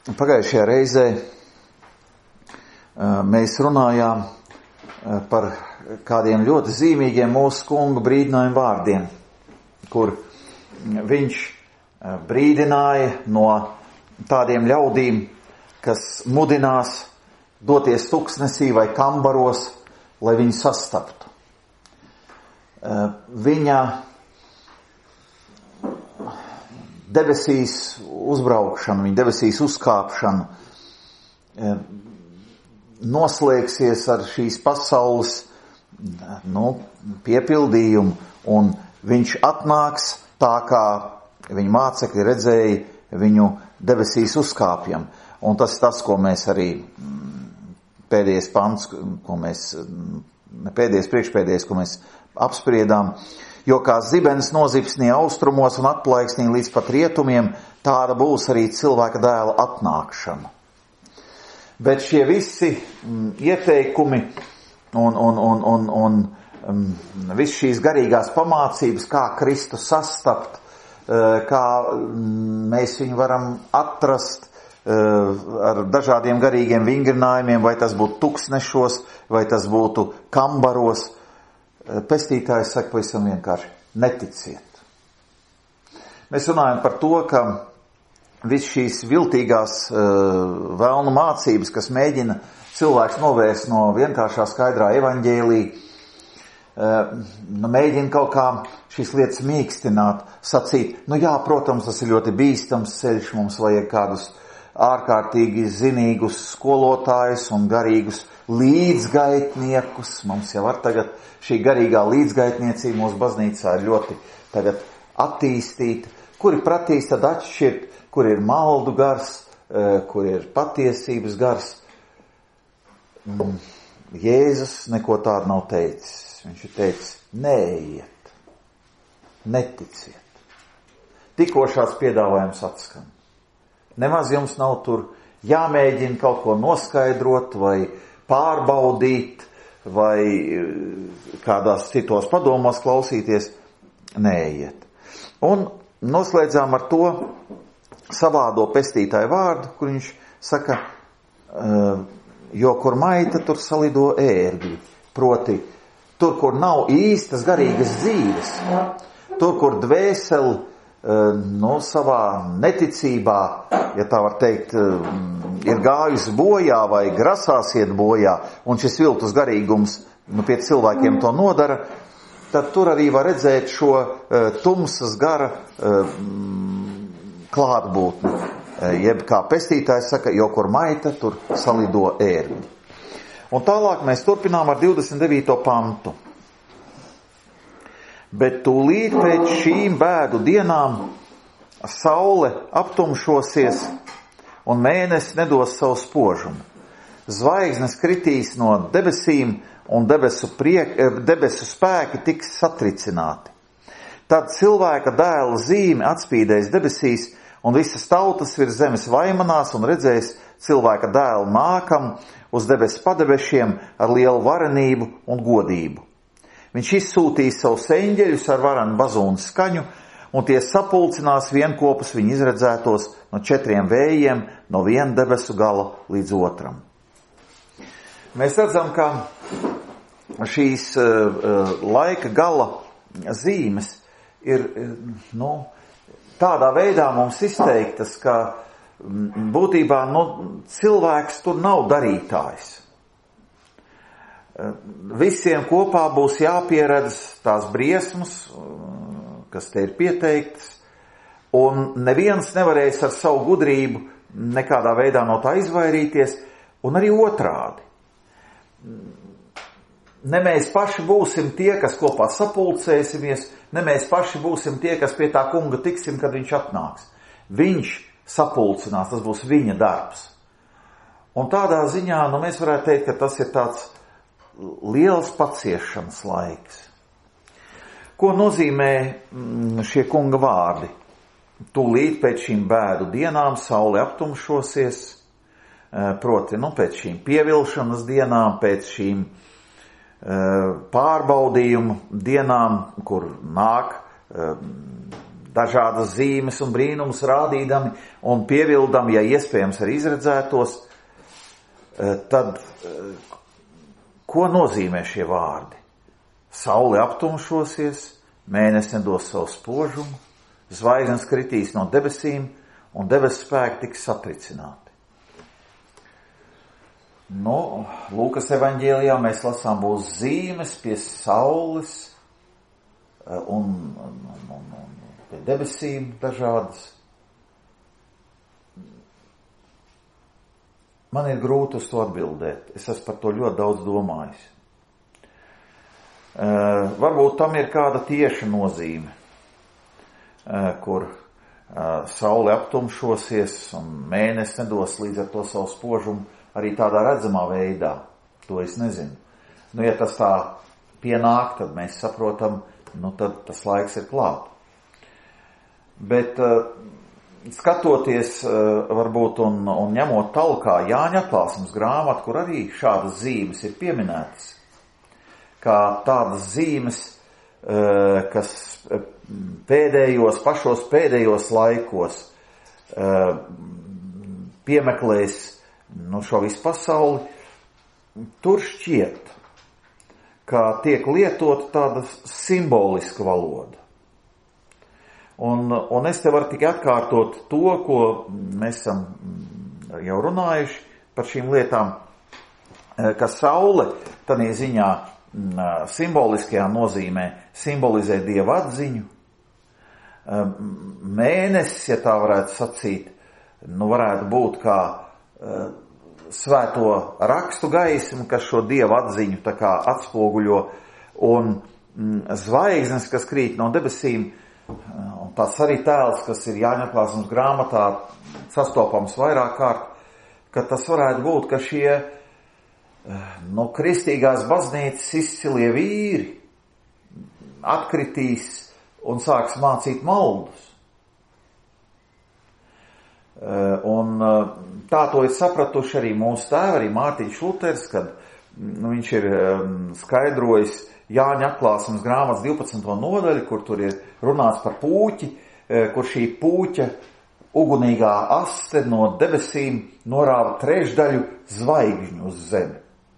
Pagājušajā reizē mēs runājām par kādiem ļoti zīmīgiem mūsu kunga brīdinājumu vārdiem, kur viņš brīdināja no tādiem ļaudīm, kas mudinās doties tuksnesī vai kambaros, lai viņu sastaptu. Viņa debesīs uzbraukšana, viņa debesīs uzkāpšana noslēgsies ar šīs pasaules piepildījumu, un viņš atnāks tā, kā viņa mācekļi redzēja viņu debesīs uzkāpjam. Un tas ir tas, ko mēs arī pēdējais pants, priekšpēdējais, ko mēs apspriedām, jo kā zibenis nozipsnī austrumos un atplaiksnī līdz pat rietumiem, tāda būs arī cilvēka dēla atnākšana. Bet šie visi ieteikumi un viss šīs garīgās pamācības, kā Kristu sastapt, kā mēs viņu varam atrast ar dažādiem garīgiem vingrinājumiem, vai tas būtu tuksnešos, vai tas būtu kambaros, pestītājs saka pavisam vienkārši: neticiet. Mēs runājam par to, ka viss šīs viltīgās vēlnu mācības, kas mēģina cilvēks novērst no vienkāršā skaidrā evaņģēlija, mēģina kaut kā šīs lietas mīkstināt, sacīt, jā, protams, tas ir ļoti bīstams ceļš, mums vajag kādus ārkārtīgi zinīgus skolotājus un garīgus līdzgaitniekus. Mums jau var tagad šī garīgā līdzgaitniecība mūsu baznīcā ir ļoti tagad attīstīta, kuri pratīs tad atšķirt, kur ir maldu gars, kur ir patiesības gars. Jēzus neko tādu nav teicis. Viņš ir teicis: neejiet, neticiet. Tikko šāds piedāvājums atskan. Nemaz jums nav tur jāmēģina kaut ko noskaidrot vai pārbaudīt vai kādās citos padomos klausīties. Neejiet. Un noslēdzām ar to savādo pestītāju vārdu, kur viņš saka, jo kur maita, tur salido ērgļi. Proti, tur, kur nav īstas garīgas dzīves, tur, kur dvēseli savā neticībā, ja tā var teikt, ir gājusi bojā vai grasās iet bojā, un šis viltus garīgums pie cilvēkiem to nodara, tad tur arī var redzēt šo tumsas gara klātbūtni. Jeb kā pestītājs saka, jo kur maita, tur salido ērgļi. Un tālāk mēs turpinām ar 29. pantu. Bet tūlīt pēc šīm bēdu dienām saule aptumšosies un mēnesis nedos savu spožumu. Zvaigznes kritīs no debesīm un debesu spēki tiks satricināti. Tad cilvēka dēla zīme atspīdēs debesīs, un visas tautas virs zemes vaimanās un redzēs cilvēka dēlu nākam uz debesu padebešiem ar lielu varenību un godību. Viņš izsūtīs savus eņģeļus ar varenu bazūnu skaņu, un tie sapulcinās vienkopus viņa izredzētos no 4 vējiem, no viena debesu gala līdz otram. Mēs redzam, ka šīs laika gala zīmes ir tādā veidā mums izteiktas, ka būtībā cilvēks tur nav darītājs. Visiem kopā būs jāpieredz tās briesmas, kas te ir pieteiktas, un neviens nevarēs ar savu gudrību nekādā veidā no tā izvairīties, un arī otrādi. Ne mēs paši būsim tie, kas kopā sapulcēsimies, ne mēs paši būsim tie, kas pie tā kunga tiksim, kad viņš atnāks. Viņš sapulcinās, tas būs viņa darbs. Un tādā ziņā, mēs varētu teikt, ka tas ir tāds liels paciešanas laiks. Ko nozīmē šie kunga vārdi? Tūlīt pēc šīm bēdu dienām saule aptumšosies, proti, pēc šīm pievilšanas dienām, pēc šīm pārbaudījumu dienām, kur nāk dažādas zīmes un brīnumus rādīdami un pievildami, ja iespējams arī izredzētos, tad ko nozīmē šie vārdi? Saule aptumšosies, mēnesis nedos savu spožumu, zvaigznes kritīs no debesīm un debesu spēki tiks satricināti. Lūkas evaņģēlijā mēs lasām, būs zīmes pie saules un pie debesīm dažādas. Man ir grūti uz to atbildēt. Es esmu par to ļoti daudz domājis. Varbūt tam ir kāda tieša nozīme, kur saule aptumšosies un mēnesis nedos līdz ar to savu spožumu arī tādā redzamā veidā. To es nezinu. Ja tas tā pienāk, tad mēs saprotam, tad tas laiks ir klāt. Bet skatoties varbūt un ņemot talkā Jāņa atklāsmes grāmatu, kur arī šādas zīmes ir pieminētas, kā tādas zīmes, kas pašos pēdējos laikos piemeklēs šo visu pasauli, tur šķiet, ka tiek lietot tāda simboliska valoda. Un es te varu tikai atkārtot to, ko mēs esam jau runājuši par šīm lietām, ka saule tādā ziņā simboliskajā nozīmē simbolizē Dieva atziņu. Mēnesis, ja tā varētu sacīt, varētu būt kā svēto rakstu gaismu, kas šo Dieva atziņu tā kā atspoguļo, un zvaigznes, kas krīt no debesīm, un tāds arī tēls, kas ir Jāņa atklāsmes grāmatā sastopams vairāk kārt, ka tas varētu būt, ka šie kristīgās baznīcas izcilie vīri atkritīs un sāks mācīt maldus. Un tā to ir sapratuši arī mūsu tēvi, arī Mārtiņš Luters, kad viņš ir skaidrojis Jāņa atklāsmes grāmatas 12. nodaļu, kur tur ir runāts par pūķi, kur šī pūķa ugunīgā aste no debesīm norāva trešdaļu zvaigžņu uz zemi.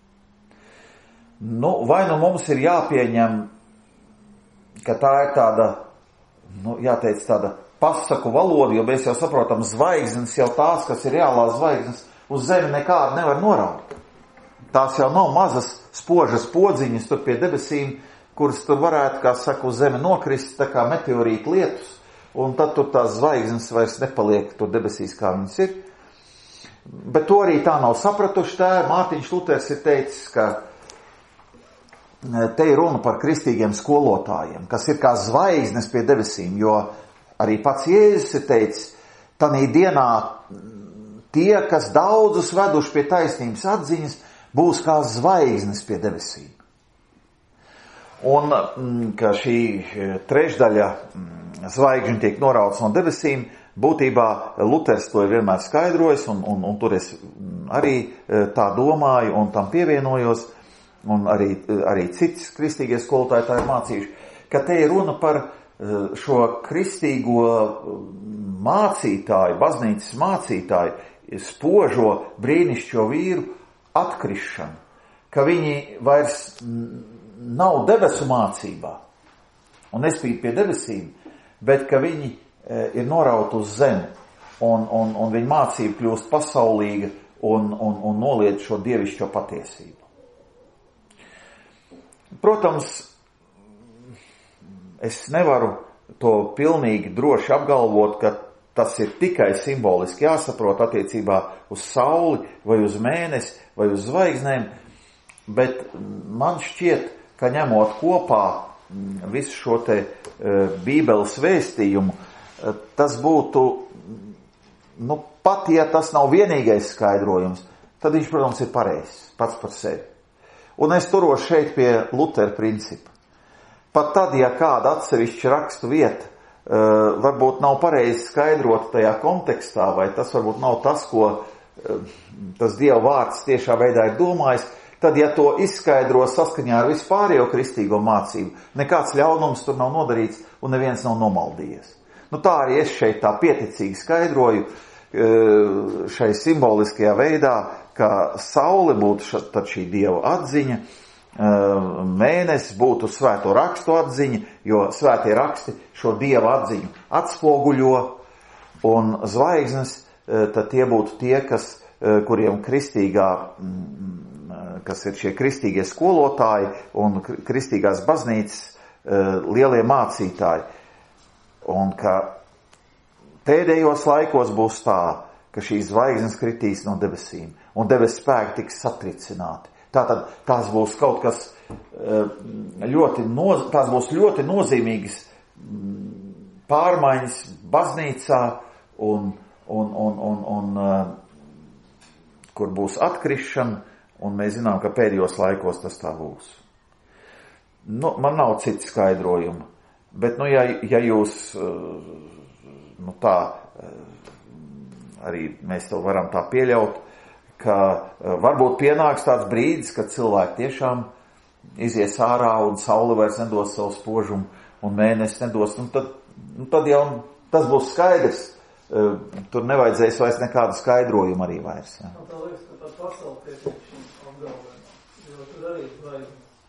Vai mums ir jāpieņem, ka tā ir tāda, jāteic tāda pasaku valoda, jo mēs jau saprotam, zvaigznes jau tās, kas ir reālās zvaigznes, uz zemi nekādu nevar noraut. Tās jau nav mazas spožas podziņas tur pie debesīm, kuras tur varētu, kā saka, uz zemi nokrist, tā kā meteorīta lietus, un tad tur tās zvaigznes vairs nepaliek tur debesīs, kā viņas ir. Bet to arī tā nav sapratuši tēvi. Mārtiņš Luters ir teicis, ka te ir runa par kristīgiem skolotājiem, kas ir kā zvaigznes pie debesīm, jo arī pats Jēzus ir teicis, tanī dienā tie, kas daudzus veduši pie taisnības atziņas, būs kā zvaigznes pie debesīm. Un ka šī trešdaļa zvaigžņu tiek norauts no debesīm, būtībā Luters to ir vienmēr skaidrojis, un tur es arī tā domāju un tam pievienojos, un arī cits kristīgie skolotāji tā ir mācījuši, ka te ir runa par šo kristīgo mācītāju, baznīcas mācītāju, spožo brīnišķo vīru atkrišanu, ka viņi vairs nav debesu mācībā un nespīd pie debesīm, bet ka viņi ir norauti uz zemi un viņa mācība kļūst pasaulīga un noliedz šo dievišķo patiesību. Protams, es nevaru to pilnīgi droši apgalvot, ka tas ir tikai simboliski jāsaprot attiecībā uz sauli vai uz mēnesi vai uz zvaigznēm, bet man šķiet, ka ņemot kopā visu šo te Bībeles vēstījumu, tas būtu, pat ja tas nav vienīgais skaidrojums, tad viņš, protams, ir pareizs pats par sevi. Un es turos šeit pie Lutera principa. Pat tad, ja kāda atsevišķa rakstu vieta varbūt nav pareizi skaidrota tajā kontekstā, vai tas varbūt nav tas, ko tas Dieva vārds tiešā veidā ir domājis, tad, ja to izskaidro saskaņā ar vispārējo kristīgo mācību, nekāds ļaunums tur nav nodarīts un neviens nav nomaldījies. tā arī es šeit tā pieticīgi skaidroju šai simboliskajā veidā, ka saule būtu tad šī Dieva atziņa, mēnesis būtu svēto rakstu atziņa, jo svētie raksti šo Dieva atziņu atspoguļo, un zvaigznes, tad tie būtu tie, kuriem kas ir šie kristīgie skolotāji un kristīgās baznīcas lielie mācītāji. Un ka pēdējos laikos būs tā, ka šīs zvaigznes kritīs no debesīm, un debesu spēki tiks satricināti. Tātad tās būs kaut kas tās būs ļoti nozīmīgas pārmaiņas baznīcā un kur būs atkrišana, un mēs zinām, ka pēdējos laikos tas tā būs. Man nav cita skaidrojuma, bet, ja jūs, arī mēs to varam tā pieļaut, ka varbūt pienāks tāds brīdis, kad cilvēki tiešām izies ārā un saule vairs nedos savu spožumu un mēnesis nedos, tad jau tas būs skaidrs. Tur nevajadzēs vairs nekādu skaidrojumu arī vairs. Ja. Tā liekas, ka tā pasaule pietiekšana apgalvē, jo tur arī vajag,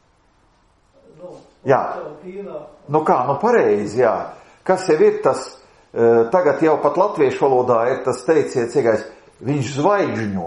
jā. Pareizi, jā. Kas jau ir tas, tagad jau pat latviešu valodā ir tas teiciens, viņš zvaigžņo.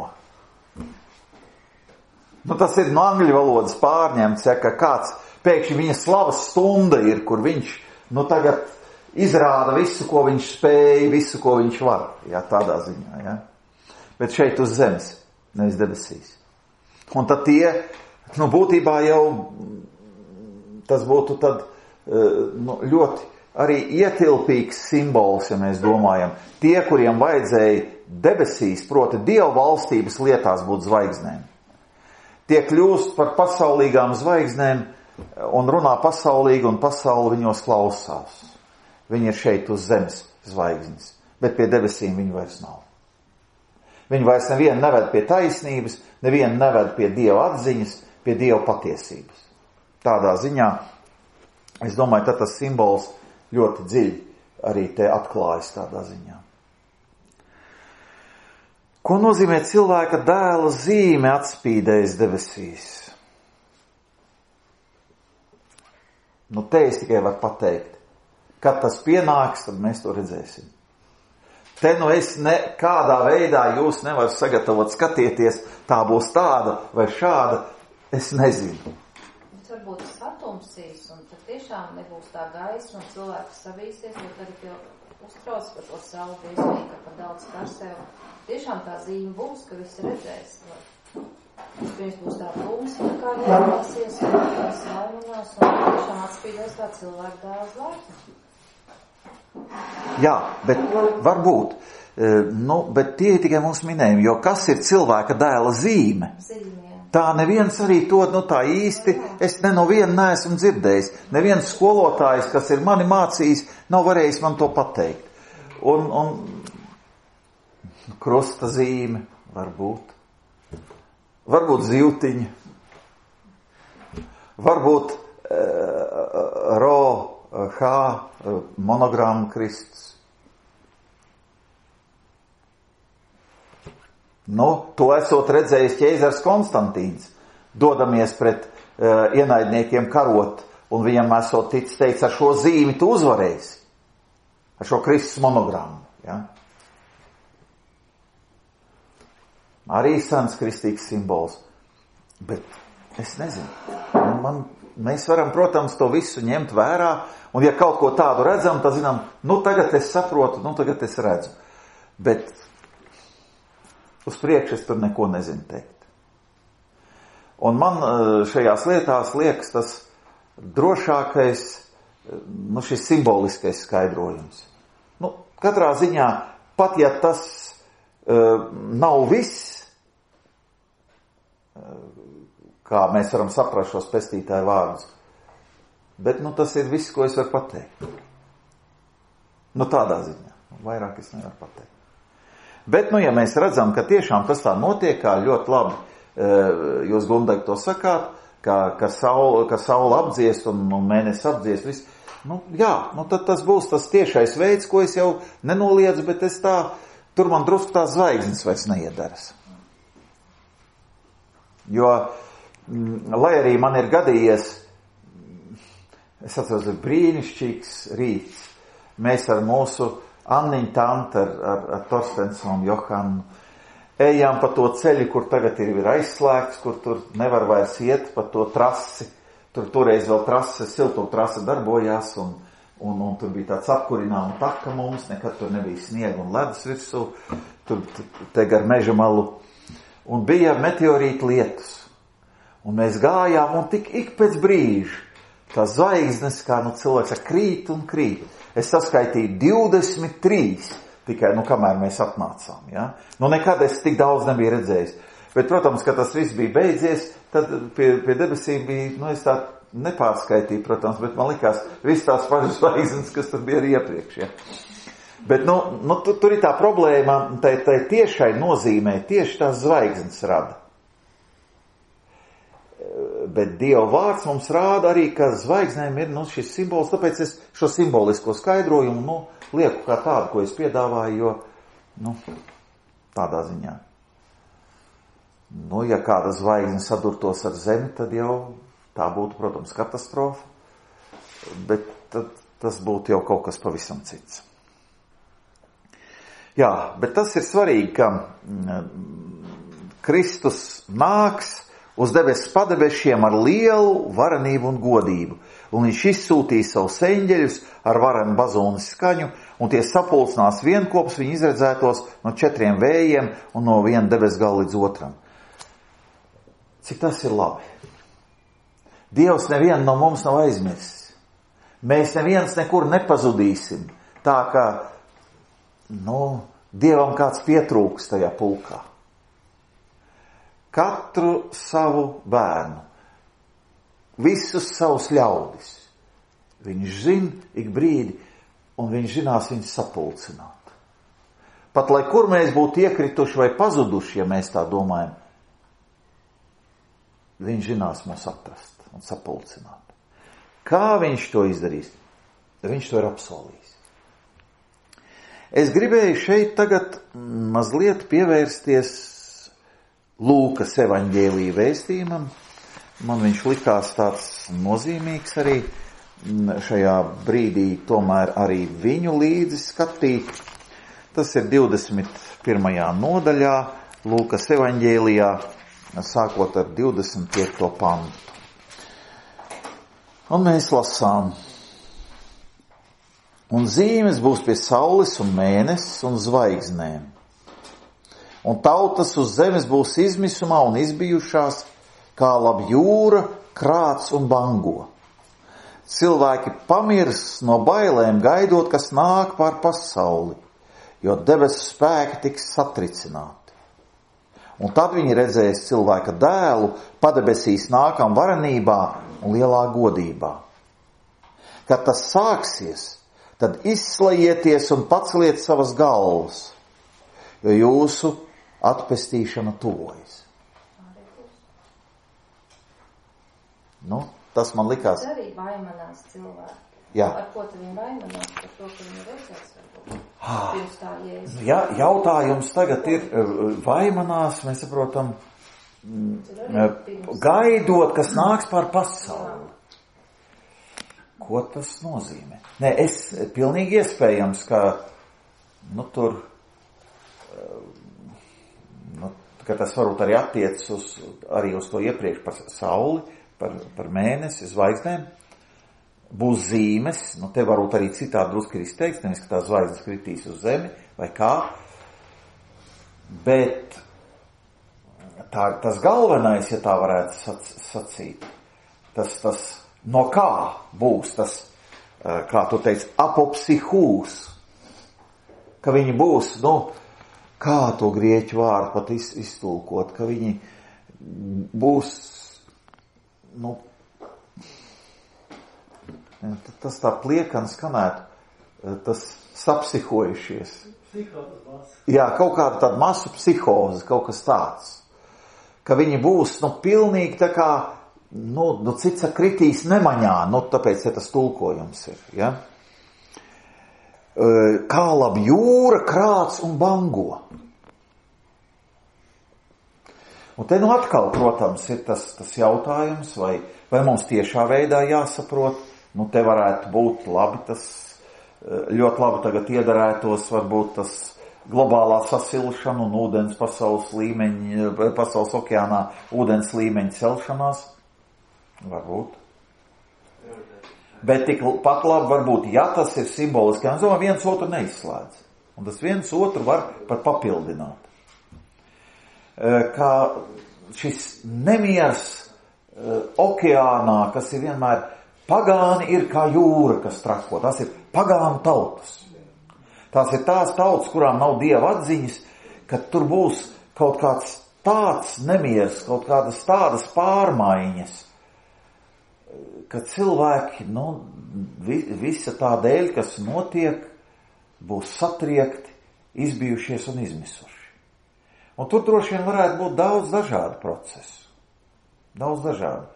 Tas ir no angļu valodas pārņemts, ja, ka kāds pēkšņi viņa slavas stunda ir, kur viņš, tagad izrāda visu, ko viņš spēja, visu, ko viņš var, jā, tādā ziņā, jā. Bet šeit uz zemes, nevis debesīs. Un tad tie, būtībā jau tas būtu tad ļoti arī ietilpīgs simbols, ja mēs domājam. Tie, kuriem vajadzēja debesīs, proti Dieva valstības lietās būt zvaigznēm. Tie kļūst par pasaulīgām zvaigznēm un runā pasaulīgi, un pasauli viņos klausās. Viņi ir šeit uz zemes zvaigznes, bet pie debesīm viņi vairs nav. Viņi vairs nevienu neved pie taisnības, nevienu neved pie Dieva atziņas, pie Dieva patiesības. Tādā ziņā, es domāju, tad tas simbols ļoti dziļi arī te atklājas tādā ziņā. Ko nozīmē cilvēka dēla zīme atspīdējis debesīs? Te es tikai varu pateikt. Kad tas pienāks, tad mēs to redzēsim. Te es nekādā veidā jūs nevaru sagatavot, skatieties, tā būs tāda vai šāda, es nezinu. Varbūt satumsīs, un tad tiešām nebūs tā gaisa, un cilvēks savīsies, jo tad jau uztrauc par to savu briesmīgi, par daudz karsēju. Tiešām tā zīme būs, ka visi redzēs. Pirms būs tā plūmsa, kā vienosies, un tās laiminās, un tiešām atspīdēs tā cilvēku dēla zvaigzne. Jā, bet varbūt, bet tie ir tikai mums minējumi, jo kas ir cilvēka dēla zīme? Tā neviens arī to, tā īsti, es no viena neesmu dzirdējis. Neviens skolotājs, kas ir mani mācījis, nav varējis man to pateikt. Un krusta zīme varbūt. Varbūt zivtiņa. Varbūt monogramma Kristus. To esot redzējis ķēzars Konstantīns, dodamies pret ienaidniekiem karot, un viņam esot teicis, ar šo zīmi tu uzvarēsi, ar šo Kristus monogrammu. Ja? Arī sens kristīgs simbols, bet es nezinu. Mēs varam, protams, to visu ņemt vērā, un ja kaut ko tādu redzam, tad zinām, tagad es saprotu, tagad es redzu. Bet uz priekšu es tur neko nezinu teikt. Un man šajās lietās liekas tas drošākais, šis simboliskais skaidrojums. Katrā ziņā, pat ja tas nav viss, kā mēs varam saprast šos pestītāju vārdus, bet tas ir viss, ko es varu pateikt. Tādā ziņā. Vairāk es nevaru pateikt. Bet, ja mēs redzam, ka tiešām tas tā notiek, kā ļoti labi jūs, Gundeg, to sakāt, ka saule apdziest un mēnesis apdziest, viss, tad tas būs tas tiešais veids, ko es jau nenoliedzu, bet es tur man drusku tā zvaigznes vairs neiedaras. Jo, lai arī man ir gadījies, es atceros, brīnišķīgs rīts, mēs ar mūsu Anniņu tanti, ar Torstensonu, Johanu, ejām pa to ceļu, kur tagad ir aizslēgts, kur tur nevar vairs iet pa to trasi. Toreiz vēl siltuma trase darbojās, un tur bija tāds apkurināma taka mums, nekad tur nebija sniega un ledus virsū, tur te gar meža malu. Un bija meteorīta lietus. Un mēs gājām, un tik ik pēc brīža tā zvaigznes, kā cilvēks krīt un krīt. Es saskaitīju 23, tikai, kamēr mēs atnācām, ja? Nekad es tik daudz nebiju redzējis. Bet, protams, ka tas viss bija beidzies, tad pie debesīm bija, es tā nepārskaitīju, protams, bet man likās viss tās pašas zvaigznes, kas tur bija arī iepriekš, ja? Bet, tur ir tā problēma, tai tiešai nozīmē, tieši tās zvaigznes rada. Bet Dieva vārds mums rāda arī, ka zvaigznēm ir šis simbols, tāpēc es šo simbolisko skaidrojumu lieku kā tādu, ko es piedāvāju, jo tādā ziņā. Ja kāda zvaigzne sadurtos ar zemi, tad jau tā būtu, protams, katastrofa, bet tas būtu jau kaut kas pavisam cits. Jā, bet tas ir svarīgi, ka Kristus nāks uz debesu padebešiem ar lielu varenību un godību, un viņš izsūtīs savus eņģeļus ar varenu bazūnas skaņu, un tie sapulcinās vienkopus viņa izredzētos no 4 vējiem un no viena debesu gala līdz otram. Cik tas ir labi? Dievs nevienu no mums nav aizmirsis. Mēs neviens nekur nepazudīsim. Tā kā, Dievam kāds pietrūks tajā pulkā. Katru savu bērnu, visus savus ļaudis. Viņš zina ik brīdi, un viņš zinās viņus sapulcināt. Pat lai kur mēs būtu iekrituši vai pazuduši, ja mēs tā domājam, viņš zinās mūs atrast un sapulcināt. Kā viņš to izdarīs? Viņš to ir apsolījis. Es gribēju šeit tagad mazliet pievērsties Lūkas evaņģēlija vēstījumam. Man viņš likās tāds nozīmīgs arī šajā brīdī, tomēr arī viņu līdzi skatīt. Tas ir 21. nodaļā Lūkas evaņģēlijā, sākot ar 25. pantu. Un mēs lasām. Un zīmes būs pie saules un mēnesis un zvaigznēm. Un tautas uz zemes būs izmisumā un izbijušās, kā laba jūra, krāts un bango. Cilvēki pamirs no bailēm, gaidot, kas nāk pār pasauli, jo debesu spēki tiks satricināti. Un tad viņi redzēs cilvēka dēlu padebesīs nākam varenībā un lielā godībā. Kad tas sāksies, tad izslajieties un paceliet savas galvas, jo jūsu atpestīšana tuvojas. Tas man likās. Tas arī vaimanās cilvēki. Jā. Ar ko tu viņi vaimanās? Par to, ka viņi redzēs varbūt. Pirms tā Jēzus. Jā, jautājums tagad ir vaimanās, mēs saprotam, gaidot, kas nāks pār pasauli. Ko tas nozīmē? Nē, es pilnīgi iespējams, ka tur ka tas varbūt arī attiec arī uz to iepriekš par sauli, par mēnesi, zvaigznēm. Būs zīmes, te varbūt arī citādi drusku ir izteikts, nevis, ka tās zvaigznes kritīs uz zemi vai kā. Bet tas galvenais, ja tā varētu sacīt, tas no kā būs tas, kā tu teici, apopsihūs, ka viņi būs, kā to grieķu vārdu pat iztulkot, ka viņi būs, tas tā pliekani skanētu, tas sapsihojušies. Jā, kaut kāda tāda masu psihoze, kaut kas tāds. Ka viņi būs, pilnīgi tā kā cits kritīs nemaņā, tāpēc tas tulkojums ir, ja? Kā labi jūra krāc un bango. Un te atkal, protams, ir tas jautājums, vai mums tiešā veidā jāsaprot, te varētu būt labi, tas ļoti labi tagad iedarētos, varbūt tas globālā sasilšana un ūdens pasaules okeānā ūdens līmeņa celšanās, varbūt. Bet tik pat labi varbūt, ja tas ir simboliski, es domāju, viens otru neizslēdz. Un tas viens otru var pat papildināt. Kā šis nemiers okeānā, kas ir vienmēr pagāni, ir kā jūra, kas trako. Tās ir pagānu tautas. Tās ir tās tautas, kurām nav dieva atziņas, ka tur būs kaut kāds tāds nemiers, kaut kādas tādas pārmaiņas, ka cilvēki, visa tā dēļ, kas notiek, būs satriekti, izbijušies un izmisuši. Un tur droši vien varētu būt daudz dažādu procesu. Daudz dažādu.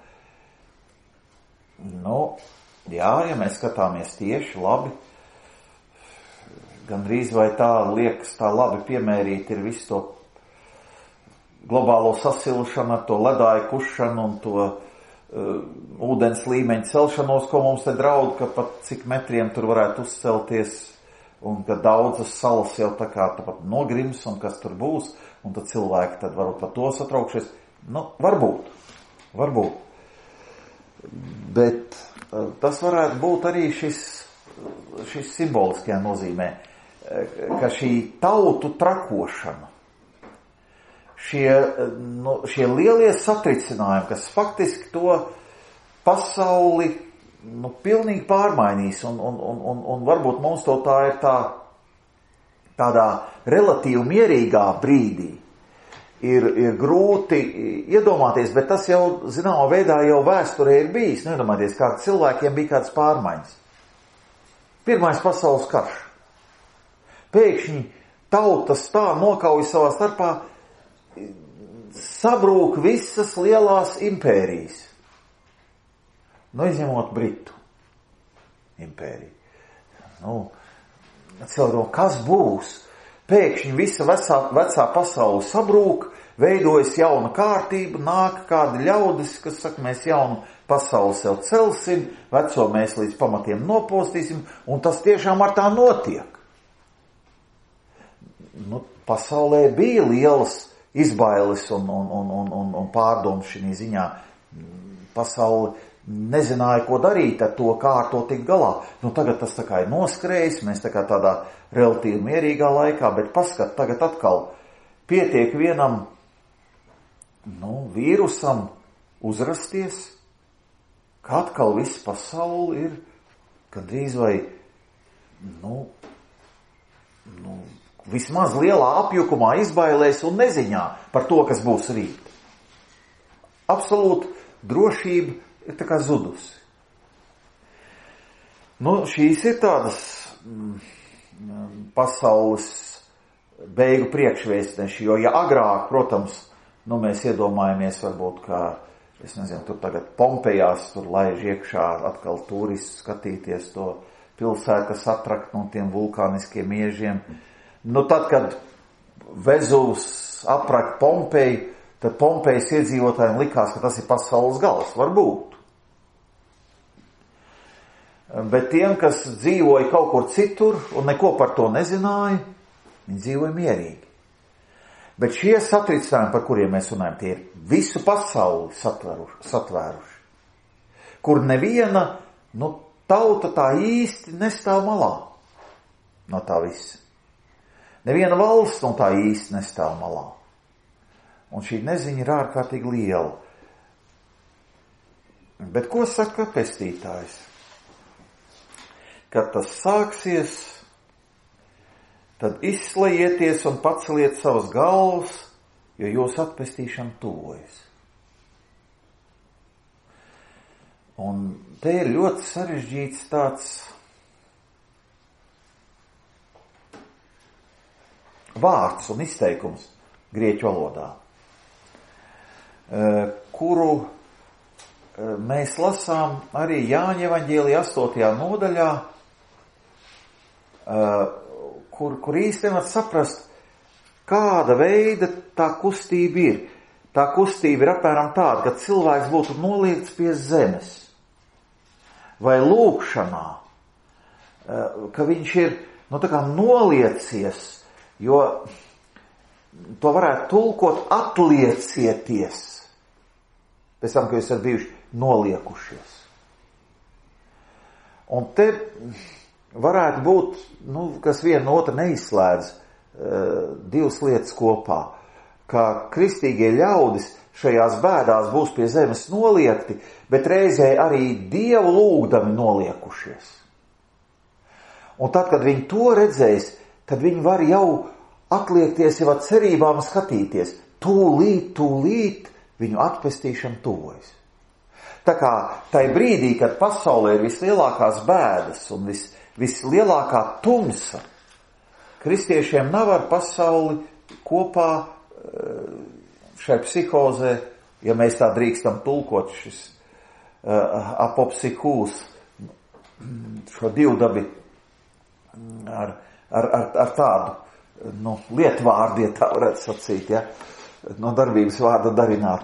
Ja mēs skatāmies tieši labi, gandrīz vai tā liekas tā labi piemērīt ir visu to globālo sasilšanu, to ledāju kušanu un to ūdens līmeņa celšanos, ko mums te draud, ka pat cik metriem tur varētu uzcelties, un ka daudzas salas jau tā kā pat nogrims, un kas tur būs, un tad cilvēki tad varbūt par to satraukšies. Varbūt. Bet tas varētu būt arī šis simboliskajā nozīmē, ka šī tautu trakošana, šie lielie satricinājumi, kas faktiski to pasauli pilnīgi pārmainīs, un varbūt mums to tā ir tādā relatīvi mierīgā brīdī ir grūti iedomāties, bet tas jau, zināmā veidā, jau vēsturē ir bijis. Nedomāties, kā cilvēkiem bija kādas pārmaiņas. Pirmais pasaules karš. Pēkšņi tautas tā nokauja savā starpā, sabrūk visas lielās impērijas. Izņemot Britu impēriju. Cilvēki, kas būs? Pēkšņi visa vecā pasaule sabrūk, veidojas jauna kārtība, nāk kādi ļaudis, kas saka, mēs jaunu pasauli sev celsim, veco mēs līdz pamatiem nopostīsim, un tas tiešām ar tā notiek. Pasaulē bija lielas izbailes un pārdomas šī ziņā. Pasauli nezināja, ko darīt ar to, kā ar to tikt galā. Tagad tas tā kā ir noskrējis, mēs tā kā tādā relatīvi mierīgā laikā, bet paskat, tagad atkal pietiek vienam vīrusam uzrasties, ka atkal viss pasauli ir gandrīz vai vismaz lielā apjukumā izbailēs un neziņā par to, kas būs rīt. Absolūta drošība ir tā kā zudusi. Šīs ir tādas pasaules beigu priekšvēstneši, jo ja agrāk, protams, mēs iedomājamies varbūt, kā, es nezinu, tur tagad Pompejās, tur laiž iekšā atkal turisti skatīties to pilsētu, kas atrakt no tiem vulkāniskiem iežiem. Tad, kad Vezuvs aprakt Pompeju, tad Pompejas iedzīvotājiem likās, ka tas ir pasaules gals, varbūt. Bet tiem, kas dzīvoja kaut kur citur un neko par to nezināja, viņi dzīvoja mierīgi. Bet šie satricinājumi, par kuriem mēs runājam, tie ir visu pasauli satvēruši, kur neviena tauta tā īsti nestāv malā no tā visa. Neviena valsts no tā īsti nestāv malā. Un šī neziņa ir ārkārtīgi liela. Bet ko saka pestītājs? Kad tas sāksies, tad izslējieties un paceliet savas galvas, jo jūsu atpestīšana tuvojas. Un te ir ļoti sarežģīts tāds vārds un izteikums grieķu valodā, kuru mēs lasām arī Jāņa evaņģēlija 8. nodaļā, kur īsti nevar saprast, kāda veida tā kustība ir. Tā kustība ir apmēram tāda, ka cilvēks būtu noliekts pie zemes vai lūgšanā, ka viņš ir tā kā noliecies, jo to varētu tulkot atliecieties pēc tam, ka jūs esat bijuši noliekušies. Un te varētu būt, kas viena otra neizslēdz, divas lietas kopā, ka kristīgie ļaudis šajās bēdās būs pie zemes noliekti, bet reizē arī Dievu lūgdami noliekušies. Un tad, kad viņi to redzēs, tad viņi var jau atliekties jau ar cerībām skatīties. Tūlīt viņu atpestīšana tuvojas. Tā kā tai brīdī, kad pasaulē ir vislielākās bēdas un vislielākā tumsa, kristiešiem nav ar pasauli kopā šai psihozē, ja mēs tā drīkstam tulkot šis apopsikūs, šo divdabi ar tādu, lietvārdu, ja tā varētu sacīt, ja, no darbības vārda darinātu.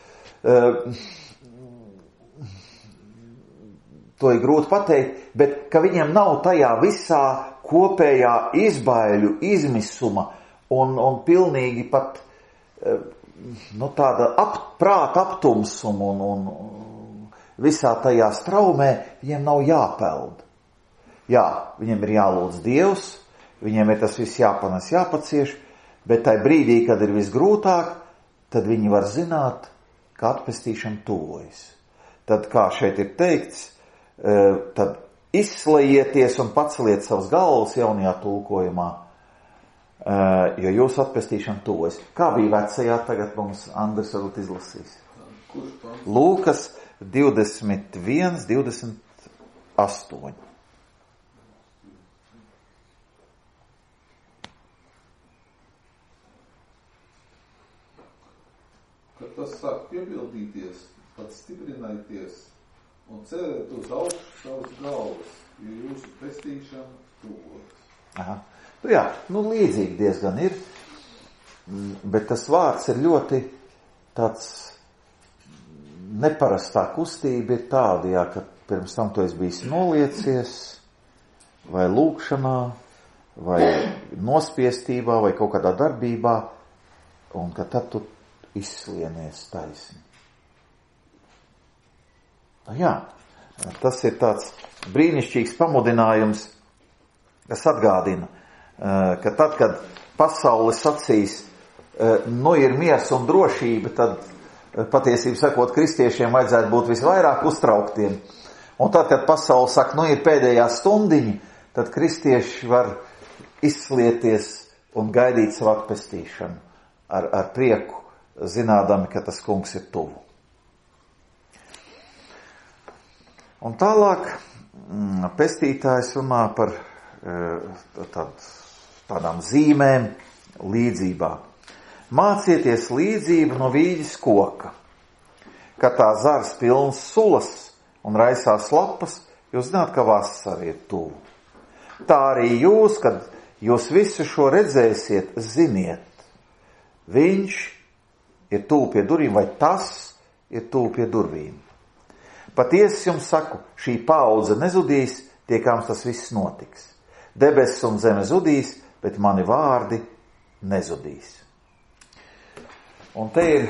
To ir grūti pateikt, bet ka viņiem nav tajā visā kopējā izbaiļu, izmisuma un pilnīgi pat tāda prāta aptumsuma un visā tajā straumē viņiem nav jāpeld. Jā, viņiem ir jālūdz Dievs, viņiem ir tas viss jāpanes, jāpacieš, bet tai brīdī, kad ir visgrūtāk, tad viņi var zināt, ka atpestīšana tuvojas. Tad, kā šeit ir teikts, tad izslējieties un paceliet savas galvas jaunajā tulkojumā, jo jūsu atpestīšana tuvojas. Kā bija vecajā, tagad mums Andris varbūt izlasīs. Lūkas 21, 28. Kad tas sāk piebildīties, tad stiprinājieties un ceriet uz augšu savas galvas, jo jūsu pestīšana tuvojas. Aha. Jā, līdzīgi diezgan ir, bet tas vārds ir ļoti tāds neparastā kustība ir tāda, jā, ka pirms tam tu esi bijis noliecies, vai lūgšanā, vai nospiestībā, vai kaut kādā darbībā, un ka tad tu izslienies taisni. Jā, tas ir tāds brīnišķīgs pamudinājums, kas atgādina, ka tad, kad pasaule sacīs, ir miers un drošība, tad patiesībā sakot, kristiešiem vajadzētu būt visvairāk uztrauktiem. Un tad, kad pasaule saka, ir pēdējā stundiņa, tad kristieši var izslieties un gaidīt savu atpestīšanu ar prieku, zinādami, ka tas kungs ir tuvu. Un tālāk pestītājs runā par tādām zīmēm līdzībā. Mācieties līdzību no vīģes koka. Kad tā zars pilns sulas un raisās lapas, jūs zināt, ka vasara ir tuvu. Tā arī jūs, kad jūs visu šo redzēsiet, ziniet, viņš ir tuvu pie durvīm, vai tas ir tuvu pie durvīm. Patiesi jums saku, šī paudze nezudīs, tiekams tas viss notiks. Debesis un zeme zudīs, bet mani vārdi nezudīs. Un te ir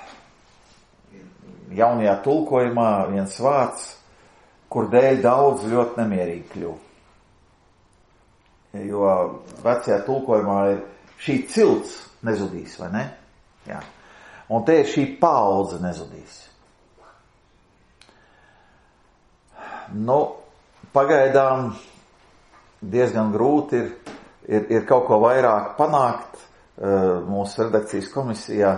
jaunajā tulkojumā viens vārds, kur dēļ daudz ļoti nemierīgi kļuva. Jo vecajā tulkojumā ir šī cilts nezudīs, vai ne? Jā. Un te ir šī paudze nezudīs. Pagaidām diezgan grūti ir kaut ko vairāk panākt mūsu redakcijas komisijā,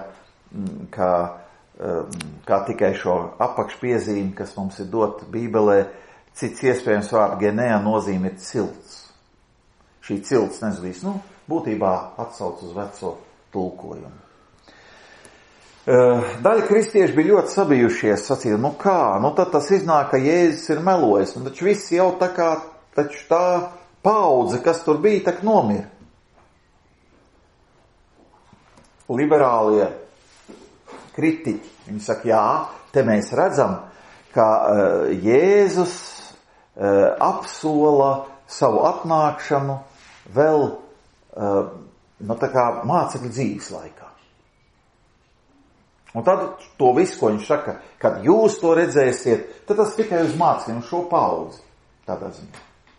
kā tikai šo apakšpiezīmi, kas mums ir dota Bībelē, cits iespējams vārdu genea nozīme ir cilts. Šī cilts nezudīs, būtībā atsauc uz veco tulkojumu. Daļa kristieši bija ļoti sabijušies, sacīja, tad tas iznāk, ka Jēzus ir melojis, taču visi jau taču tā paudze, kas tur bija, tak nomira. Liberālie kritiķi, viņi saka, te mēs redzam, ka Jēzus apsola savu atnākšanu vēl mācekļu dzīves laikā. Un tad to visu, ko viņš saka, kad jūs to redzēsiet, tad tas tikai uz mācekļiem, šo paudzi. Tādā ziņā.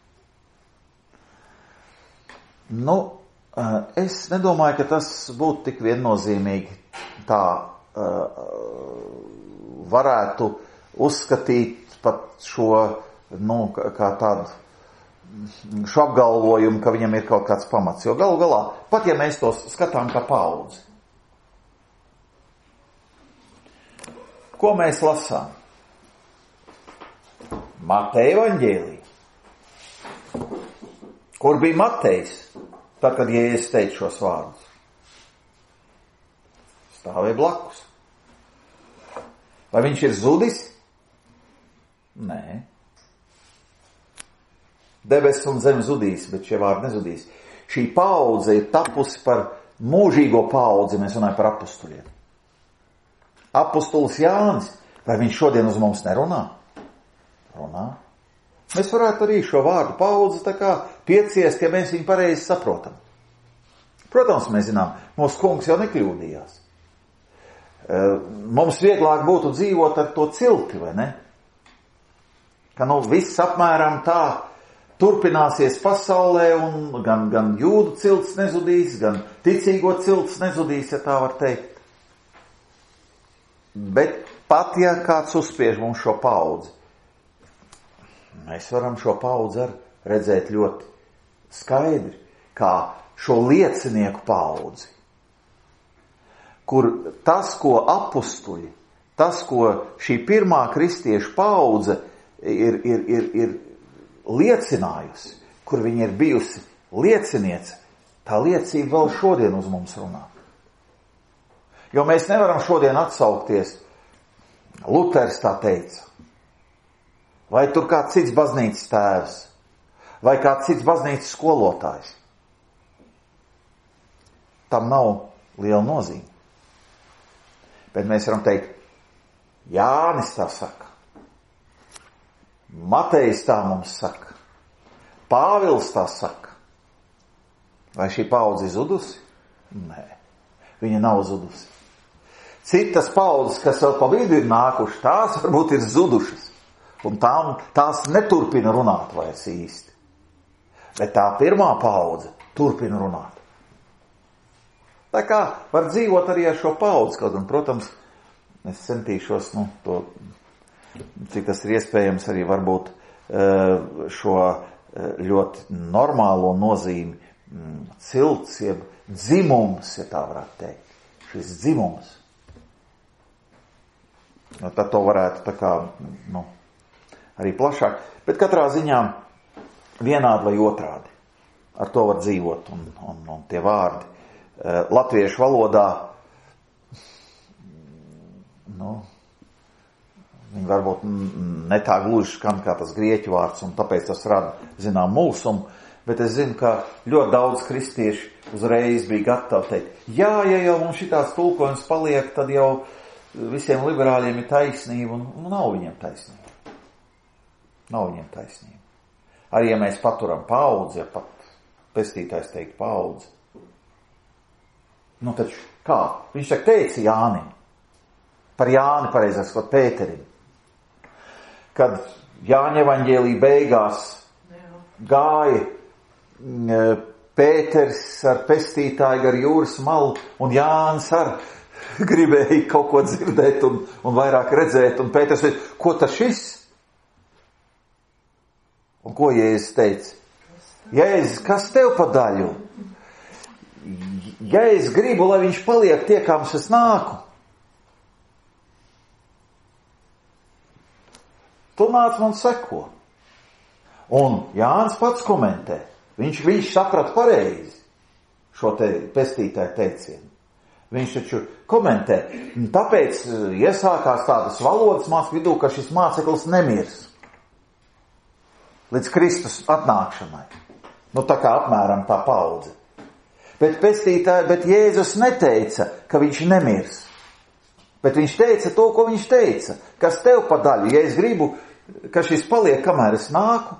Es nedomāju, ka tas būtu tik viennozīmīgi tā varētu uzskatīt pat šo, kā tādu šo apgalvojumu, ka viņam ir kaut kāds pamats. Jo galu galā, pat ja mēs to skatām kā paudzi, ko mēs lasām? Mateja evaņģēlija. Kur bija Matejs, tad, kad Jēzus teica šos vārdus? Stāvēja blakus. Vai viņš ir zudis? Nē. Debesis un zeme zudīs, bet šie vārdi nezudīs. Šī paudze ir tapusi par mūžīgo paudzi, mēs runājam par apustuļiem. Apustulis Jānis, vai viņš šodien uz mums nerunā? Runā. Mēs varētu arī šo vārdu paudzi tā kā pieciest, ja mēs viņu pareizi saprotam. Protams, mēs zinām, mūsu kungs jau nekļūdījās. Mums vieglāk būtu dzīvot ar to cilti, vai ne? Ka viss apmēram tā turpināsies pasaulē un gan jūdu cilts nezudīs, gan ticīgo cilts nezudīs, ja tā var teikt. Bet pat, ja kāds uzspiež mums šo paudzi, mēs varam šo paudzi redzēt ļoti skaidri, kā šo liecinieku paudzi, kur tas, ko apustuļi, tas, ko šī pirmā kristiešu paudze ir liecinājusi, kur viņa ir bijusi lieciniece, tā liecība vēl šodien uz mums runā. Jo mēs nevaram šodien atsaukties, Luters tā teica, vai tur kāds cits baznīcas tēvs, vai kāds cits baznīcas skolotājs. Tam nav liela nozīme. Bet mēs varam teikt, Jānis tā saka, Matejs tā mums saka, Pāvils tā saka. Vai šī paudze ir zudusi? Nē, viņa nav zudusi. Citas paudzes, kas vēl pa vidu ir nākuši, tās varbūt ir zudušas. Un tās neturpina runāt vairs īsti. Bet tā pirmā paudze turpina runāt. Tā kā var dzīvot arī ar šo paudzi, kaut un, protams, es centīšos, to, cik tas ir iespējams, arī varbūt šo ļoti normālo nozīmi cilts, jeb dzimums, ja tā varētu teikt. Šis dzimums. Tad to varētu tā kā, arī plašāk. Bet katrā ziņā vienādi vai otrādi. Ar to var dzīvot un tie vārdi. Latviešu valodā, viņi varbūt ne tā gluži skan kā tas grieķu vārds, un tāpēc tas rada, mulsumu, bet es zinu, ka ļoti daudz kristieši uzreiz bija gatavi teikt, ja jau mums šitās tulkojums paliek, tad jau visiem liberāļiem ir taisnība, un nav viņiem taisnība. Nav viņiem taisnība. Arī, ja mēs paturam paudzi, ja pat pestītājs teikt paudzi. Taču kā? Viņš teica Jānim. Par Jāni pareizāk sakot Pēterim. Kad Jāņa evaņģēlija beigās gāja Pēters ar pestītāju gar jūras malu, un Jānis ar gribēja kaut ko dzirdēt un vairāk redzēt, un Pēters teica, ko tas šis? Un ko Jēzus teica? Jēzus, kas tev pa daļu? Ja es gribu, lai viņš paliek tiekams, es nāku. Tu nāc man seko. Un Jānis pats komentē. Viņš saprata pareizi šo te pestītāju teicienu. Viņš taču komentē. Tāpēc iesākās tādas valodas mācekļu vidū, ka šis māceklis nemirs līdz Kristus atnākšanai. Nu, tā kā apmēram tā paudze. Bet Jēzus neteica, ka viņš nemirs. Bet viņš teica to, ko viņš teica. Kas tev pa daļu? Ja es gribu, ka šis paliek, kamēr es nāku.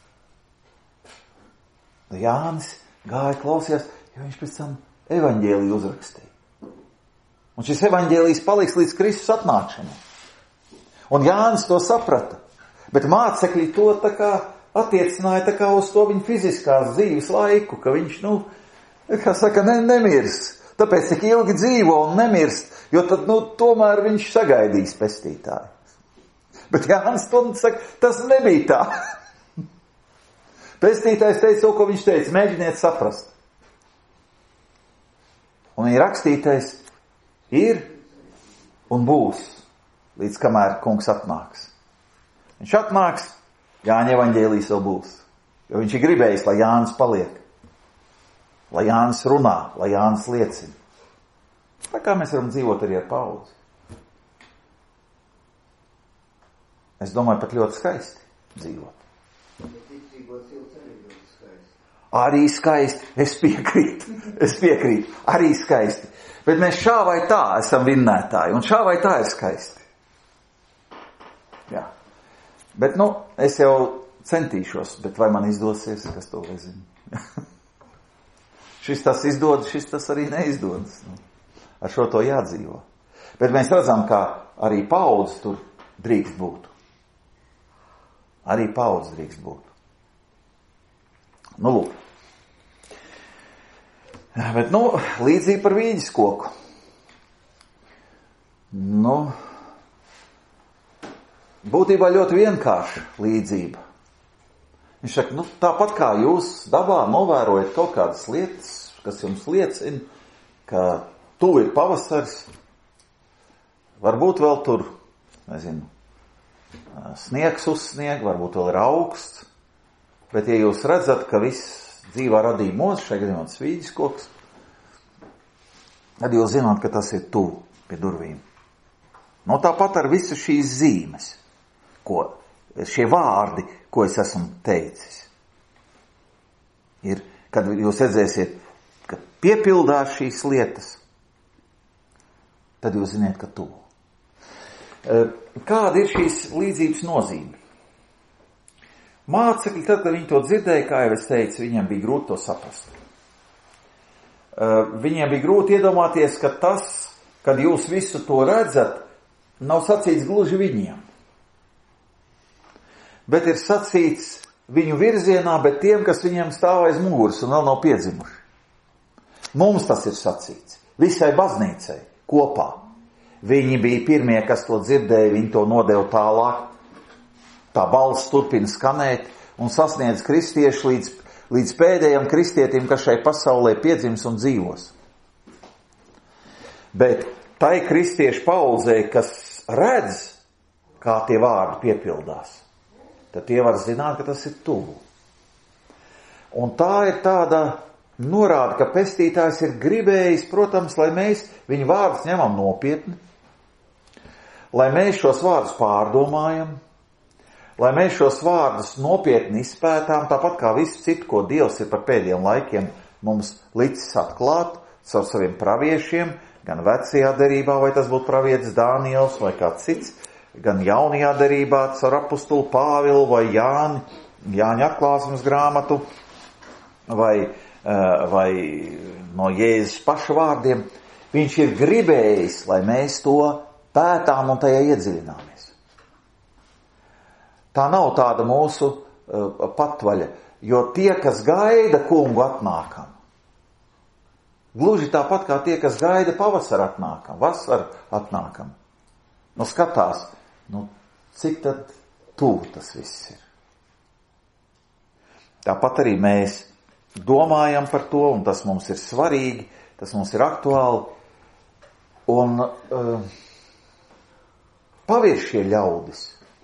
Jānis gāja, klausījās, jo viņš pēc tam evaņģēliju uzrakstīja. Un šis evaņģēlijs paliks līdz Kristus atnākšanai. Un Jānis to saprata. Bet mācekļi to tā kā attiecināja tā kā uz to viņa fiziskās dzīves laiku, ka viņš, kā saka, nemirs. Tāpēc tik ilgi dzīvo un nemirst, jo tad, tomēr viņš sagaidīs pestītāju. Bet Jānis to saka, tas nebija tā. Pestītājs teica to, ko viņš teica, mēģiniet saprast. Un viņa rakstītais ir un būs, līdz kamēr kungs atnāks. Viņš atnāks, Jāņa evaņģēlijs vēl būs. Jo viņš ir gribējis, lai Jānis paliek. Lai Jānis runā, lai Jānis liecina. Tā kā mēs varam dzīvot arī ar paudzi. Es domāju, pat ļoti skaisti dzīvot. Arī skaisti. Es piekrītu. Arī skaisti. Bet mēs šā vai tā esam vinnētāji, un šā vai tā ir skaisti. Jā. Bet, es jau centīšos, bet vai man izdosies, kas to zina? Šis tas izdodas, šis tas arī neizdodas. Ar šo to jādzīvo. Bet mēs redzam, ka arī paudze tur drīkst būt. Arī paudze drīkst būt. Lūk. Bet, līdzība par vīģes koku. Būtībā ļoti vienkārša līdzība. Viņš saka, tāpat kā jūs dabā novērojat kaut kādas lietas, kas jums liecina, ka tuvu ir pavasaris, varbūt vēl tur, sniegs uzsnieg, varbūt vēl ir augsts, bet ja jūs redzat, ka viss dzīvā radīja mūsu, šajā gadījumā tas vīģes koks, tad jūs zināt, ka tas ir tuvu pie durvīm. Tāpat ar visu šīs zīmes, šie vārdi, ko es esmu teicis, ir, kad jūs redzēsiet, ka piepildās šīs lietas, tad jūs ziniet, ka tuvu. Kāda ir šīs līdzības nozīme? Mācekļi, tad, kad viņi to dzirdēja, kā jau es teicu, viņiem bija grūti to saprast. Viņiem bija grūti iedomāties, ka tas, kad jūs visu to redzat, nav sacīts gluži viņiem. Bet ir sacīts viņu virzienā, bet tiem, kas viņiem stāv aiz muguras un vēl nav piedzimuši. Mums tas ir sacīts. Visai baznīcai kopā. Viņi bija pirmie, kas to dzirdēja, viņi to nodeva tālāk. Tā balss turpina skanēt un sasniedz kristiešu līdz pēdējam kristietim, kas šai pasaulē piedzims un dzīvos. Bet tai kristiešu paudzē, kas redz, kā tie vārdi piepildās, tad tie var zināt, ka tas ir tuvu. Un tā ir tāda norāda, ka pestītājs ir gribējis, protams, lai mēs viņu vārdus ņemam nopietni, lai mēs šos vārdus pārdomājam, lai mēs šos vārdus nopietni izpētām, tāpat kā visu citu, ko Dievs ir par pēdējiem laikiem mums licis atklāt caur saviem praviešiem, gan vecajā derībā, vai tas būtu pravietis Dāniels vai kāds cits, gan jaunajā derībā caur apustulu Pāvilu vai Jāņa atklāsmes grāmatu, vai no Jēzus paša vārdiem. Viņš ir gribējis, lai mēs to pētām un tajā iedziļināmies. Tā nav tāda mūsu patvaļa, jo tie, kas gaida kungu atnākam, gluži tāpat kā tie, kas gaida pavasara atnākam, vasara atnākam, skatās, cik tad tuvu tas viss ir. Tāpat arī mēs domājam par to, un tas mums ir svarīgi, tas mums ir aktuāli, un pavirš šie ļaudis.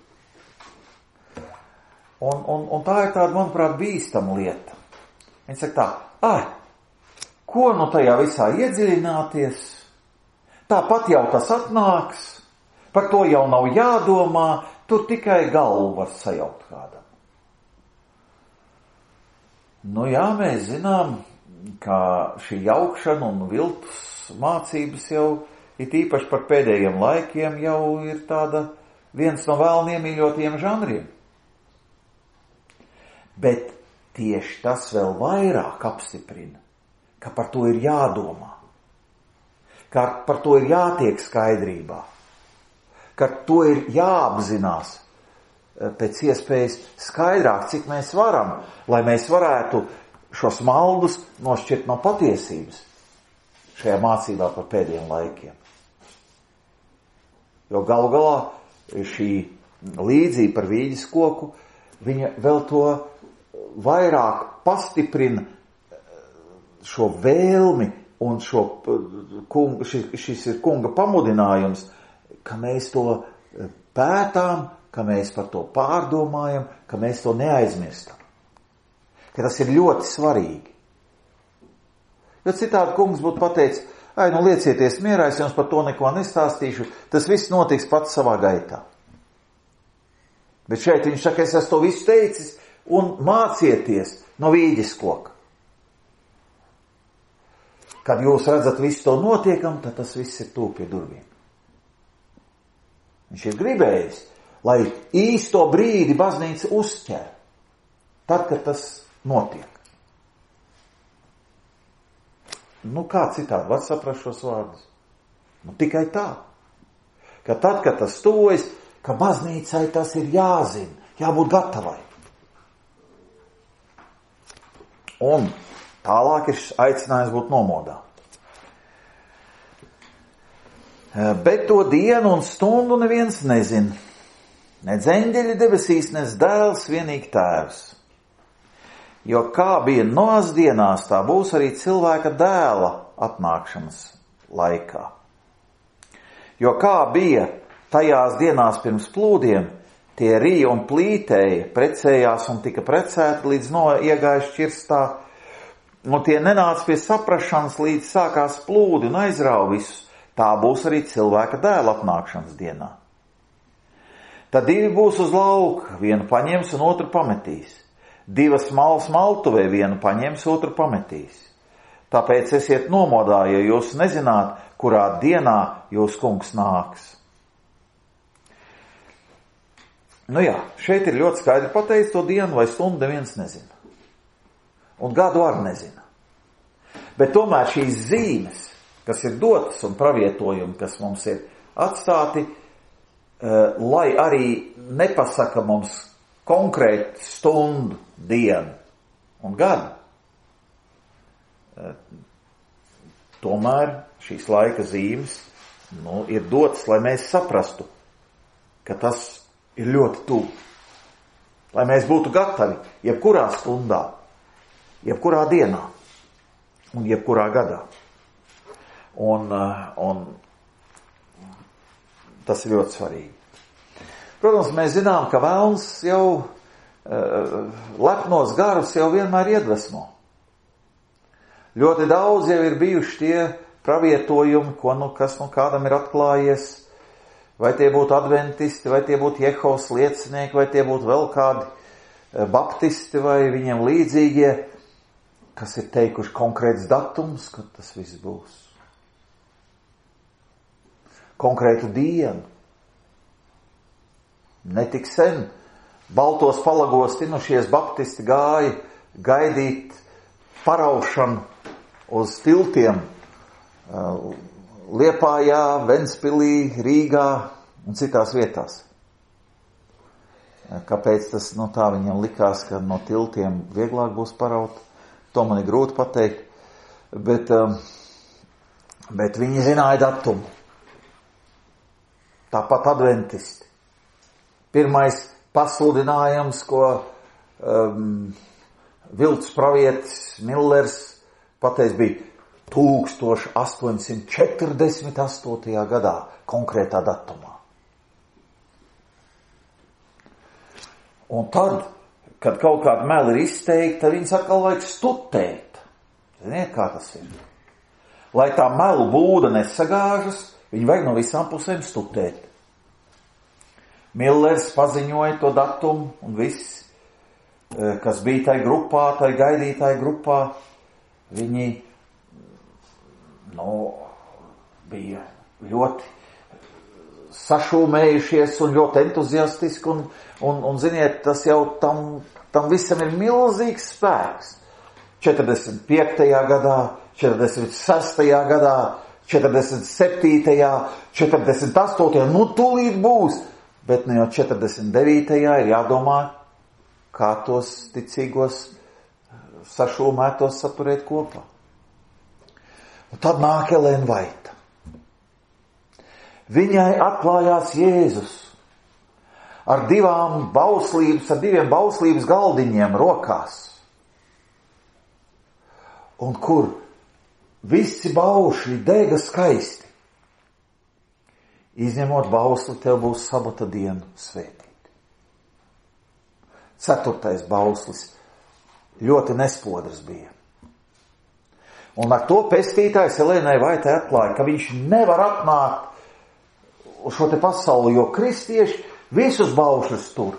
Un tā ir tāda, manuprāt, bīstama lieta. Viņi saka tā, ko tajā visā iedziļināties, tāpat jau tas atnāks, par to jau nav jādomā, tur tikai galvu var sajaukt kādam. Nu jā, mēs zinām, ka šī jaukšana un viltus mācības jau, it īpaši par pēdējiem laikiem, jau ir tāda viens no vēlni iemīļotiem žanriem. Bet tieši tas vēl vairāk apstiprina, ka par to ir jādomā, ka par to ir jātiek skaidrībā, ka to ir jāapzinās pēc iespējas skaidrāk, cik mēs varam, lai mēs varētu šos maldus nošķirt no patiesības šajā mācībā par pēdējiem laikiem. Jo galu galā šī līdzība par vīģes koku, viņa vēl to vairāk pastiprina šo vēlmi un šis ir kunga pamudinājums, ka mēs to pētām, ka mēs par to pārdomājam, ka mēs to neaizmirstam. Ka tas ir ļoti svarīgi. Jo citādi kungs būtu pateicis, nu liecieties mierā, es jums par to neko nestāstīšu, tas viss notiks pats savā gaitā. Bet šeit viņš saka, es esmu to visu teicis un mācieties no vīģes koka. Kad jūs redzat visu to notiekam, tad tas viss ir tuvu pie durvīm. Viņš ir gribējis, lai īsto brīdi baznīca uzķer, tad, kad tas notiek. Nu, kā citādi var saprast šos vārdus? Nu, tikai tā, ka tad, kad tas tuvojas, ka baznīcai tas ir jāzina, jābūt gatavai. Un tālāk ir aicinājums būt nomodā. Bet to dienu un stundu neviens nezina. Nedz eņģeļi debesīs, nedz dēls, vienīgi tēvs. Jo kā bija Noas dienās, tā būs arī cilvēka dēla atnākšanas laikā. Jo kā bija tajās dienās pirms plūdiem, tie rīja un plītēja, precējās un tika precēti līdz Noa iegāja šķirstā, un tie nenāca pie saprašanas līdz sākās plūdi un aizrauja visus. Tā būs arī cilvēka dēla atnākšanas dienā. Tad divi būs uz lauka, vienu paņems un otru pametīs. Divas malas maltuvē, vienu paņems, otru pametīs. Tāpēc esiet nomodā, jo jūs nezināt, kurā dienā jūs kungs nāks. Nu jā, šeit ir ļoti skaidri pateicis, to dienu vai stundu neviens nezina. Un gadu arī nezina. Bet tomēr šīs zīmes, kas ir dotas un pravietojumi, kas mums ir atstāti, lai arī nepasaka mums konkrētu stundu, dienu un gadu. Tomēr šīs laika zīmes ir dotas, lai mēs saprastu, ka tas ir ļoti tuvu. Lai mēs būtu gatavi jebkurā stundā, jebkurā dienā un jebkurā gadā. Un tas ir ļoti svarīgi. Protams, mēs zinām, ka velns jau lepnos garus jau vienmēr iedvesmo. Ļoti daudz jau ir bijuši tie pravietojumi, kas kādam ir atklājies, vai tie būtu adventisti, vai tie būtu Jehovas liecinieki, vai tie būtu vēl kādi baptisti vai viņiem līdzīgie, kas ir teikuši konkrēts datums, kad tas viss būs. Konkrētu dienu. Netik sen baltos palagos tinušies baptisti gāja gaidīt paraušanu uz tiltiem Liepājā, Ventspilī, Rīgā un citās vietās. Kāpēc tas tā viņam likās, ka no tiltiem vieglāk būs paraut? To man ir grūti pateikt, bet viņi zināja datumu. Tāpat adventisti. Pirmais pasludinājums, ko viltus pravietis Millers pateicis, bija 1848. gadā, konkrētā datumā. Un tad, kad kaut kāda meli ir izteikta, tad viņas atkal vajag stutēt. Ziniet, kā tas ir? Lai tā melu būda nesagāžas, Viņu vajag no visām pusēm studēt. Millers paziņoja to datumu, un viss, kas bija tai grupā, tai gaidītāju grupā, viņi, bija ļoti sašūmējušies un ļoti entuziastiski, un ziniet, tas jau tam visam ir milzīgs spēks. 45. gadā, 46. gadā, 47., 48. Tūlīt būs, bet jau 49. ir jādomā, kā tos ticīgos sašūmētos saturēt kopā. Un tad nāk Elēna Vaita. Viņai atklājās Jēzus ar diviem bauslības galdiņiem rokās. Un kur visi baušļi dega skaisti. Izņemot bausli, tev būs sabata dienu svētīt. 4. bauslis ļoti nespodrs bija. Un ar to pestītājs Elēnai Vaitai atklāja, ka viņš nevar atnākt uz šo te pasauli, jo kristieši visus baušļus tur.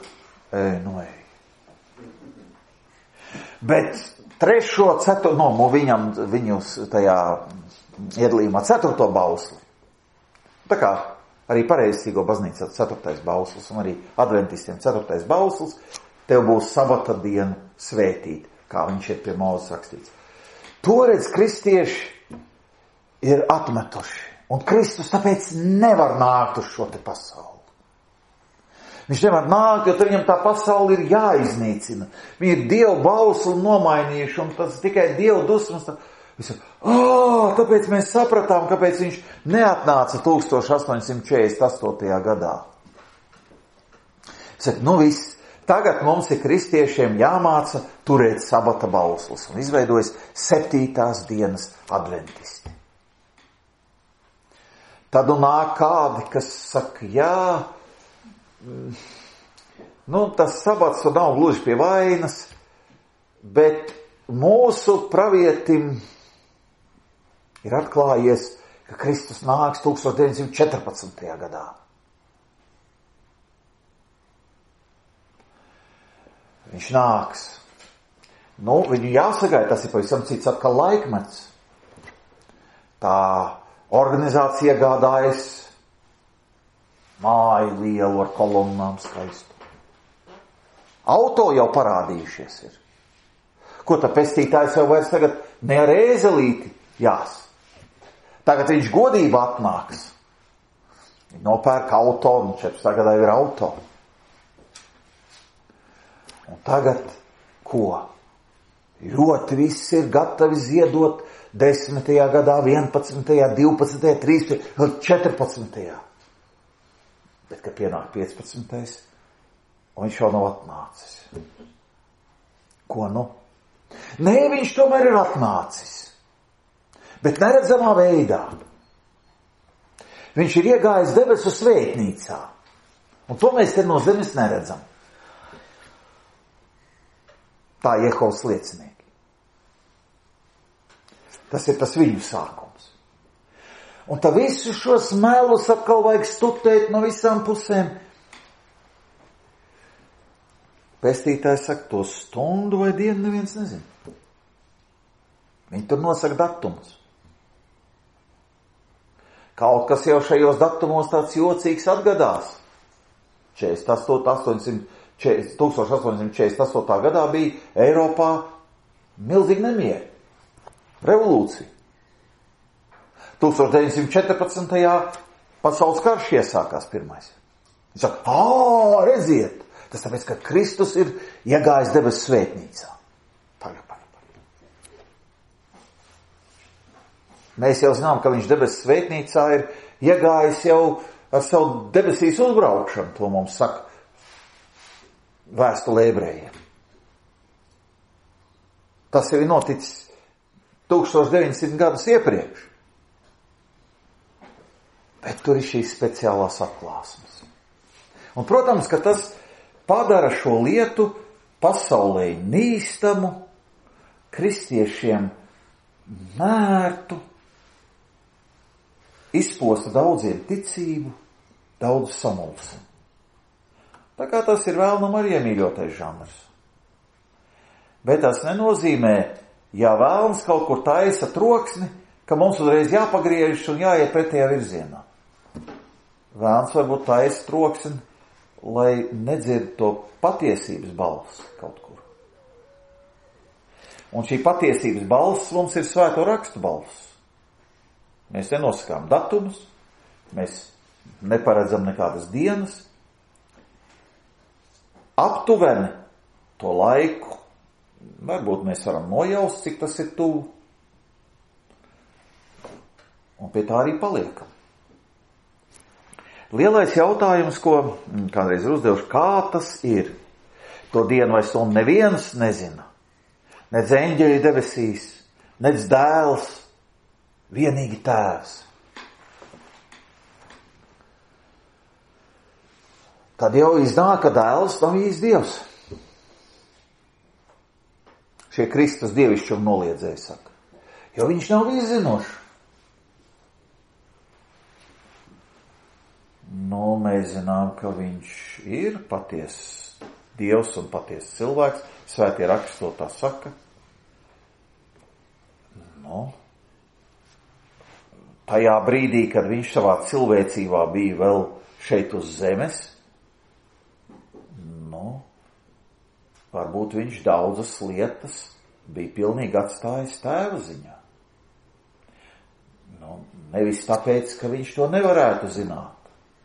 Bet 3., 4., viņus tajā iedalījumā 4. bausli. Tā kā arī pareizsīgo baznīca 4. bauslis un arī adventistiem 4. bauslis, tev būs sabata dienu svētīt, kā viņš ir pie Mūzes rakstīts. Toreiz kristieši ir atmetuši, un Kristus tāpēc nevar nākt uz šo te pasauli. Viņš nevar nākt, jo viņam tā pasauli ir jāiznīcina. Viņi ir Dievu bausli nomainījuši, un tas tikai Dievu dusmas. Tāpēc mēs sapratām, kāpēc viņš neatnāca 1848. gadā. Saku, viss. Tagad mums ir kristiešiem jāmāca turēt sabata bauslis, un izveidojas 7. dienas adventisti. Tad nāk kādi, kas saka, tas sabats nav gluži pie vainas, bet mūsu pravietim ir atklājies, ka Kristus nāks 1914. gadā. Viņš nāks. Viņu jāsagaida, tas ir pavisam cits atkal laikmets. Tā organizācija iegādājas māju lielu ar kolonnām skaistu. Auto jau parādījušies ir. Ko tā pestītājs jau vairs tagad ne ar ēzelīti jās. Tagad viņš godībā atnāks. Viņš nopērk auto, un 14. gadā ir auto. Un tagad ko? Ļoti viss ir gatavi ziedot 10. gadā, 11., 12., 13., 14. Bet, kad pienāk 15. un viņš jau nav atnācis. Ko Nē, viņš tomēr ir atnācis. Bet neredzamā veidā. Viņš ir iegājis debesu svētnīcā. Un to mēs te no zemes neredzam. Tā Jehovas liecinieki. Tas ir tas viņu sākums. Un tā visus šos melus atkal vajag studēt no visām pusēm. Pestītājs saka, to stundu vai dienu neviens nezina. Viņi tur nosaka datumus. Kaut kas jau šajos datumos tāds jocīgs atgadās. 1848. gadā bija Eiropā milzīgi nemieri. Revolūcija. 1914. pasaules karš iesākās pirmais. Viņš saka, redziet, tas tāpēc, ka Kristus ir iegājis debesu svētnīcā. Mēs jau zinām, ka viņš debesu svētnīcā ir iegājis jau ar savu debesīs uzbraukšanu, to mums saka vēstule ebrejiem. Tas jau ir noticis 1900 gadus iepriekš. Bet tur ir šīs speciālās atklāsmes. Un, protams, ka tas padara šo lietu pasaulē nīstamu, kristiešiem mērtu. izposta daudziem ticību, daudz samulsi. Tā kā tas ir vēlnam arī iemīļotais žanrs. Bet tas nenozīmē, ja vēlns kaut kur taisa troksni, ka mums uzreiz jāpagriežas un jāiet pretējā virzienā. Vēlns varbūt taisa troksni, lai nedzird to patiesības balsi kaut kur. Un šī patiesības balss mums ir svēto rakstu balss. Mēs nenosakām datumus, mēs neparedzam nekādas dienas. Aptuveni to laiku, varbūt mēs varam nojaust, cik tas ir tuvu. Un pie tā arī paliekam. Lielais jautājums, ko kādreiz ir uzdevuši, kā tas ir? To dienu vai stundu neviens nezina. Nec eņģeļi debesīs, nec dēls, vienīgi tēvs. Tad jau iznāk, ka dēls nav īsti Dievs. Šie Kristus dievišķumu noliedzēji saka. Jo viņš nav viszinošs. Nu, mēs zinām, ka viņš ir patiess Dievs un patiess cilvēks. Svētie raksti to tā saka. Nu, tajā brīdī, kad viņš savā cilvēcībā bija vēl šeit uz zemes, varbūt viņš daudzas lietas bija pilnīgi atstājis tēva ziņā. Nevis tāpēc, ka viņš to nevarētu zināt.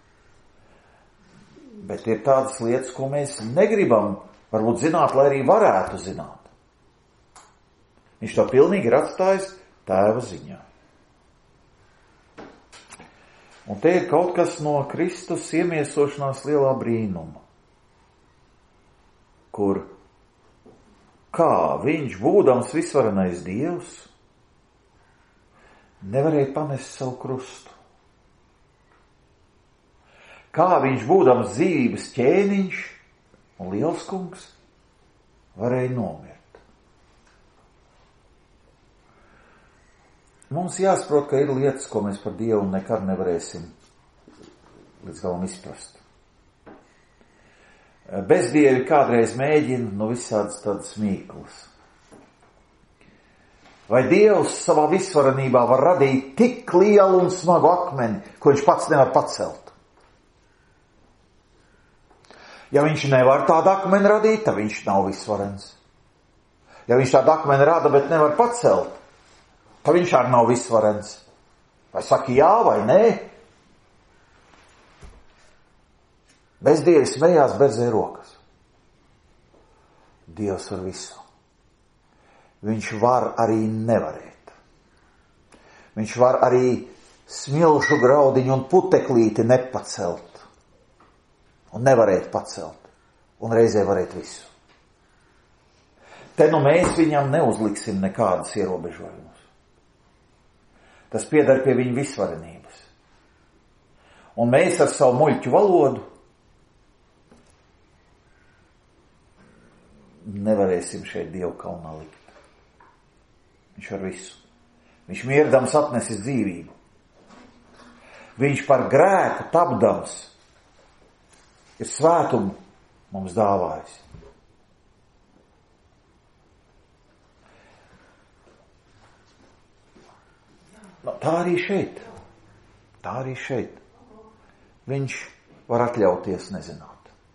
Bet ir tādas lietas, ko mēs negribam varbūt zināt, lai arī varētu zināt. Viņš to pilnīgi ir atstājis tēva ziņā. Un te ir kaut kas no Kristus iemiesošanās lielā brīnuma, kur kā viņš, būdams visvarenais Dievs, nevarēja panest savu krustu. Kā viņš, būdams dzīvības ķēniņš un liels kungs, varēja nomirt. Mums jāsaprot, ka ir lietas, ko mēs par Dievu nekad nevarēsim līdz galam izprast. Bezdievi kādreiz mēģina visādas tādas mīklas. Vai Dievs savā visvarenībā var radīt tik lielu un smagu akmeni, ko viņš pats nevar pacelt? Ja viņš nevar tādu akmeni radīt, tad viņš nav visvarens. Ja viņš tādu akmeni rada, bet nevar pacelt, tad viņš arī nav visvarens. Vai saka jā vai nē? Bezdievi smējās, berzēja rokas. Dievs var visu. Viņš var arī nevarēt. Viņš var arī smilšu graudiņu un puteklīti nepacelt. Un nevarēt pacelt. Un reizē varēt visu. Te mēs viņam neuzliksim nekādas ierobežojumus. Tas pieder pie viņa visvarenības. Un mēs ar savu muļķu valodu nevarēsim šeit Dievu kalnā likt. Viņš var visu. Viņš mirdams atnesis dzīvību. Viņš par grēku tapdams ir svētumu mums dāvājis. Tā arī šeit. Tā arī šeit. Viņš var atļauties nezināt.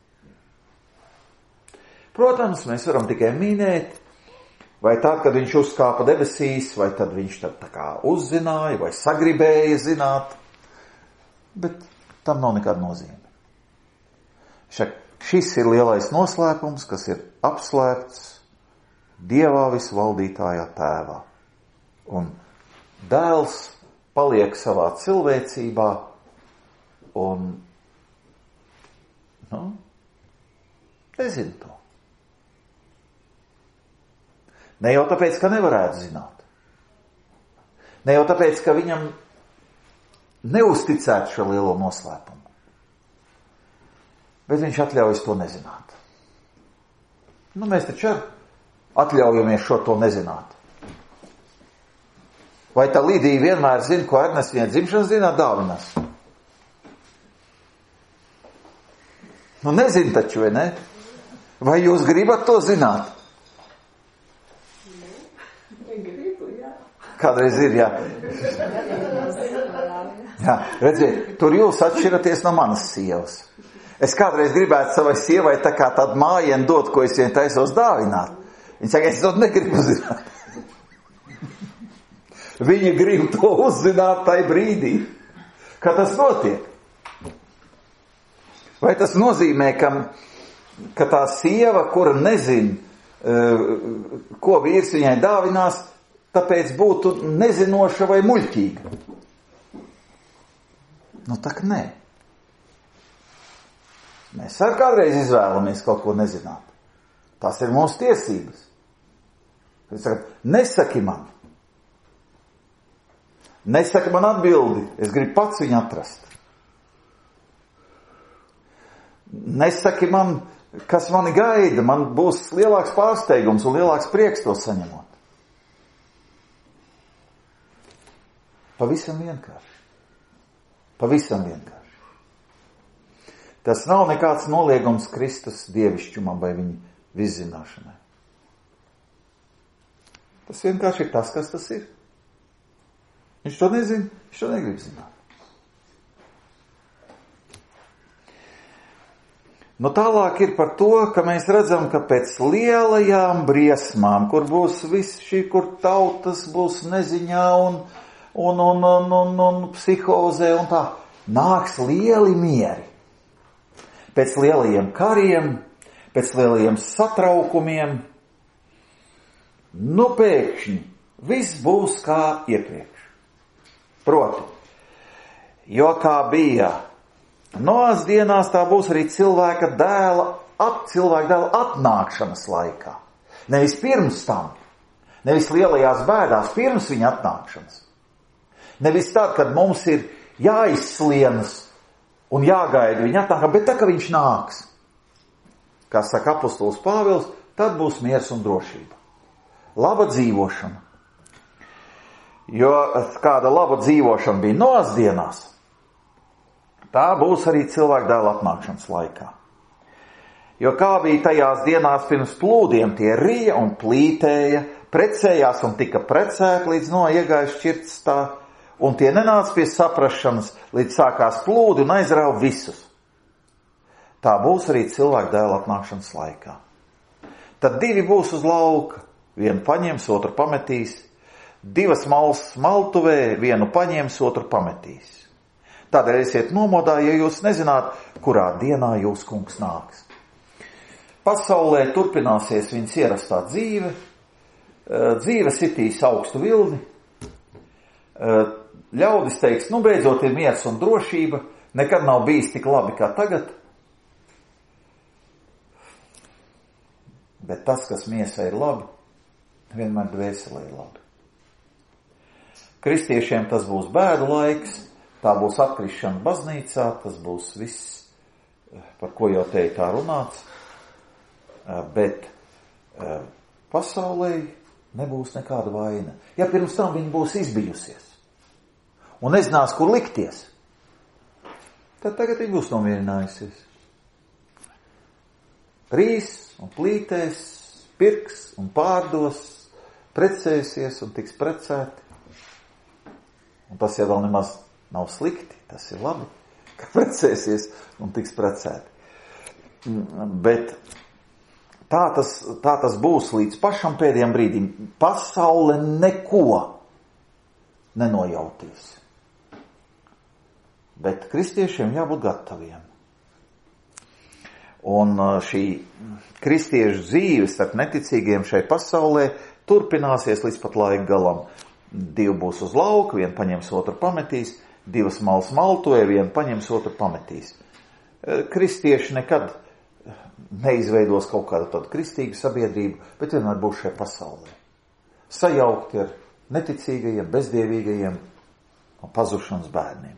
Protams, mēs varam tikai minēt, vai tad, kad viņš uzkāpa debesīs, vai tad viņš tad tā kā uzzināja, vai sagribēja zināt, bet tam nav nekāda nozīme. Šis ir lielais noslēpums, kas ir apslēpts Dievā visvaldītājā tēvā. Un dēls paliek savā cilvēcībā un, nezinu to. Ne jau tāpēc, ka nevarētu zināt. Ne jau tāpēc, ka viņam neuzticētu šo lielo noslēpumu. Bet viņš atļaujas to nezināt. Mēs taču atļaujamies šo to nezināt. Vai tā Lidija vienmēr zina, ko Ernests viņai dzimšanas dienā dāvinās? Nu, nezinu taču, vai ne? Vai jūs gribat to zināt? Gribu, jā. Kādreiz ir, jā. Jā, redziet, tur jūs atšķiraties no manas sievas. Es kādreiz gribētu savai sievai tā kā tādu mājienu dot, ko es viņai taisos dāvināt. Viņa saka, es to negribu zināt. Viņa grib to uzzināt tai brīdī, kad tas notiek. Vai tas nozīmē, ka tā sieva, kura nezin, ko vīrs viņai dāvinās, tāpēc būtu nezinoša vai muļķīga? Nu, tak nē. Mēs arī kādreiz izvēlamies kaut ko nezināt. Tās ir mūsu tiesības. Nesaki man. Nesaka man atbildi, es gribu pats viņu atrast. Nesaki man, kas mani gaida, man būs lielāks pārsteigums un lielāks prieks to saņemot. Pavisam vienkārši. Pavisam vienkārši. Tas nav nekāds noliegums Kristus dievišķumam vai viņa viszināšanai. Tas vienkārši ir tas, kas tas ir. Viņš to nezina, viņš to negrib zināt. Nu, tālāk ir par to, ka mēs redzam, ka pēc lielajām briesmām, kur būs viss šī, kur tautas būs neziņā un psihozē un tā, nāks lieli mieri. Pēc lielajiem kariem, pēc lielajiem satraukumiem, nu pēkšņi viss būs kā iepriekš. Proti, jo kā bija Noās dienās, tā būs arī cilvēka dēla atnākšanas laikā. Nevis pirms tam, nevis lielajās bēdās, pirms viņa atnākšanas. Nevis tad, kad mums ir jāizslienas un jāgaida viņa atnākšana, bet tā, ka viņš nāks. Kā saka apostols Pāvils, tad būs miers un drošība. Laba dzīvošana. Jo kāda laba dzīvošana bija Noās dienās, tā būs arī cilvēka dēla atnākšanas laikā. Jo kā bija tajās dienās pirms plūdiem, tie rija un plītēja, precējās un tika precēti līdz iegāja šķirtstā, un tie nenāca pie saprašanas, līdz sākās plūdi un aizrauja visus. Tā būs arī cilvēka dēla atnākšanas laikā. Tad divi būs uz lauka, vienu paņems, otru pametīs, divas malas maltuvē, vienu paņems, otru pametīs. Tādēļ esiet nomodā, ja jūs nezināt, kurā dienā jūs kungs nāks. Pasaulē turpināsies viņas ierastā dzīve, dzīve sitīs augstu vilni, ļaudis teiks, nu beidzot ir miers un drošība, nekad nav bijis tik labi kā tagad. Bet tas, kas miesai ir labi, vienmēr dvēselē ir labi. Kristiešiem tas būs bēdu laiks, tā būs atkrišana baznīcā, tas būs viss, par ko jau te tā runāts, bet pasaulē nebūs nekāda vaina. Ja pirms tam viņa būs izbijusies un nezinās, kur likties, tad tagad viņa būs nomierinājusies. Rīs un plītēs, pirks un pārdos, precēsies un tiks precēti. Un tas jau vēl nemaz nav slikti, tas ir labi, ka precēsies un tiks precēti. Bet tā tas būs līdz pašam pēdējiem brīdim. Pasaule neko nenojautīs. Bet kristiešiem jābūt gataviem. Un šī kristiešu dzīve starp neticīgiem šai pasaulē turpināsies līdz pat laika galam. Divi būs uz lauka, vienu paņems, otru pametīs, divas malas maltuvē, vienu paņems, otru pametīs. Kristieši nekad neizveidos kaut kādu tādu kristīgu sabiedrību, bet vienmēr būs šajā pasaulē. Sajaukti ar neticīgajiem, bezdievīgajiem un pazušanas bērniem.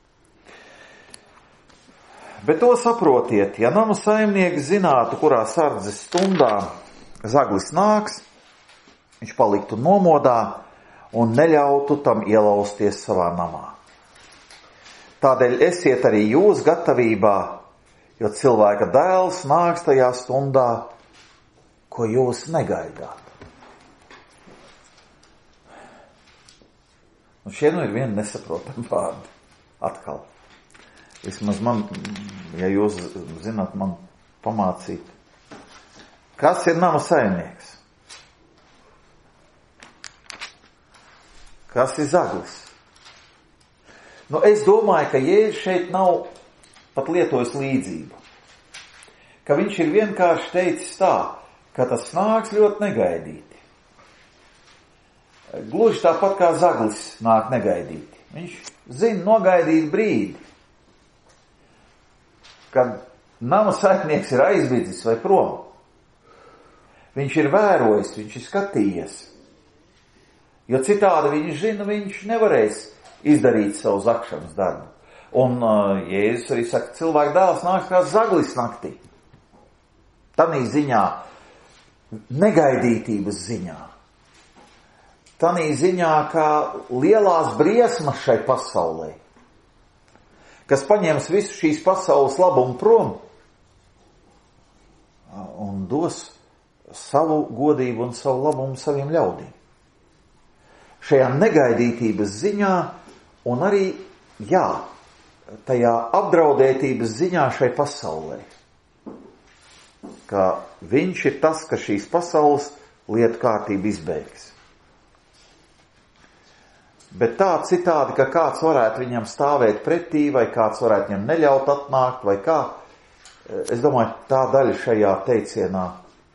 Bet to saprotiet, ja nama saimnieks zinātu, kurā sardzes stundā zaglis nāks, viņš paliktu nomodā, un neļautu tam ielausties savā namā. Tādēļ esiet arī jūs gatavībā, jo cilvēka dēls nāks tajā stundā, ko jūs negaidāt. Un šie ir vieni nesaprotami vārdi. Atkal. Vismaz man, ja jūs zināt, man pamācīt. Kas ir nama saimnieks? Kas ir zaglis? Es domāju, ka Jēzus šeit nav pat lietojis līdzību. Ka viņš ir vienkārši teicis tā, ka tas nāks ļoti negaidīti. Gluži tāpat kā zaglis nāk negaidīti. Viņš zina nogaidīt brīdi, kad nama saimnieks ir aizbidzis vai prom. Viņš ir vērojis, viņš ir skatījies. Jo citādi viņš zina, viņš nevarēs izdarīt savu zakšanas darbu. Un Jēzus arī saka, cilvēka dēls nāks kā zaglis naktī. Tanī ziņā, negaidītības ziņā. Tanī ziņā, kā lielās briesmas šai pasaulē, kas paņems visu šīs pasaules labumu prom un dos savu godību un savu labumu saviem ļaudīm. Šajā negaidītības ziņā un arī, tajā apdraudētības ziņā šai pasaulē. Ka viņš ir tas, ka šīs pasaules lietu kārtība izbeigs. Bet tā citādi, ka kāds varētu viņam stāvēt pretī, vai kāds varētu viņam neļaut atnākt, vai kā. Es domāju, tā daļa šajā teicienā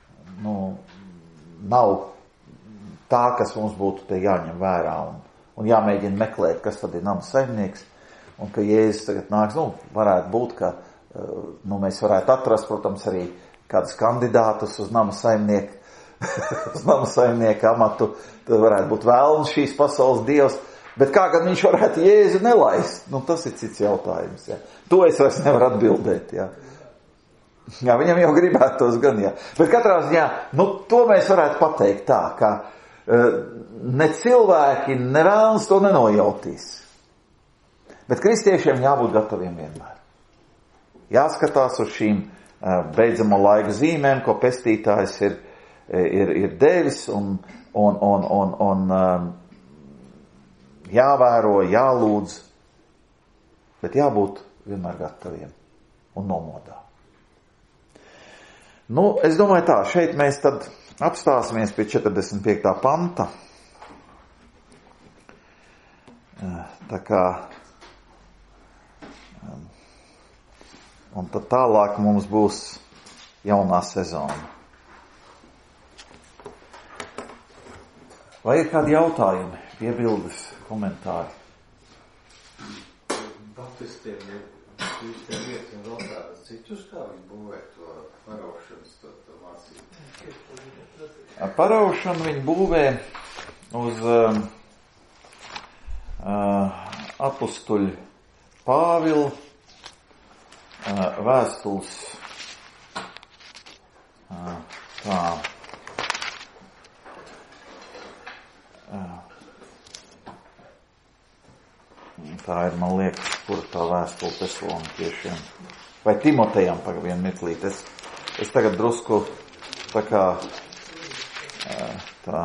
nav tā, kas mums būtu te jāņem vērā un jāmēģina meklēt, kas tad ir nama saimnieks, un ka Jēzus tagad nāks, varētu būt, ka mēs varētu atrast, protams, arī kādus kandidātus uz nama saimnieku, uz nama saimnieka amatu, tad varētu būt vēlns šīs pasaules dievs, bet kā gan viņš varētu Jēzu nelaist? Tas ir cits jautājums, jā. To es vairs nevaru atbildēt, jā. Jā, viņam jau gribētos gan, jā. Bet katrā ziņā, to mēs varētu pateikt tā, ka ne cilvēki, ne vēlns to nenojautīs. Bet kristiešiem jābūt gataviem vienmēr. Jāskatās uz šīm beidzamo laiku zīmēm, ko pestītājs ir devis, un jāvēro, jālūdz, bet jābūt vienmēr gataviem un nomodā. Es domāju tā, šeit mēs tad apstāsimies pie 45. panta. Tā kā, un tad tālāk mums būs jaunā sezona. Vai ir kādi jautājumi, iebildes, komentāri? Baptistiem iet un vēl tādas citus, kā viņi būvē to paraušanas mācību? Paraušanu viņi būvē uz apustuļu Pāvilu vēstules tā ir, man liekas, kur tā vēstule Tesalonikiešiem vai Timotejam, pagaid vienu mirklīt. Es tagad drusku tā kā tā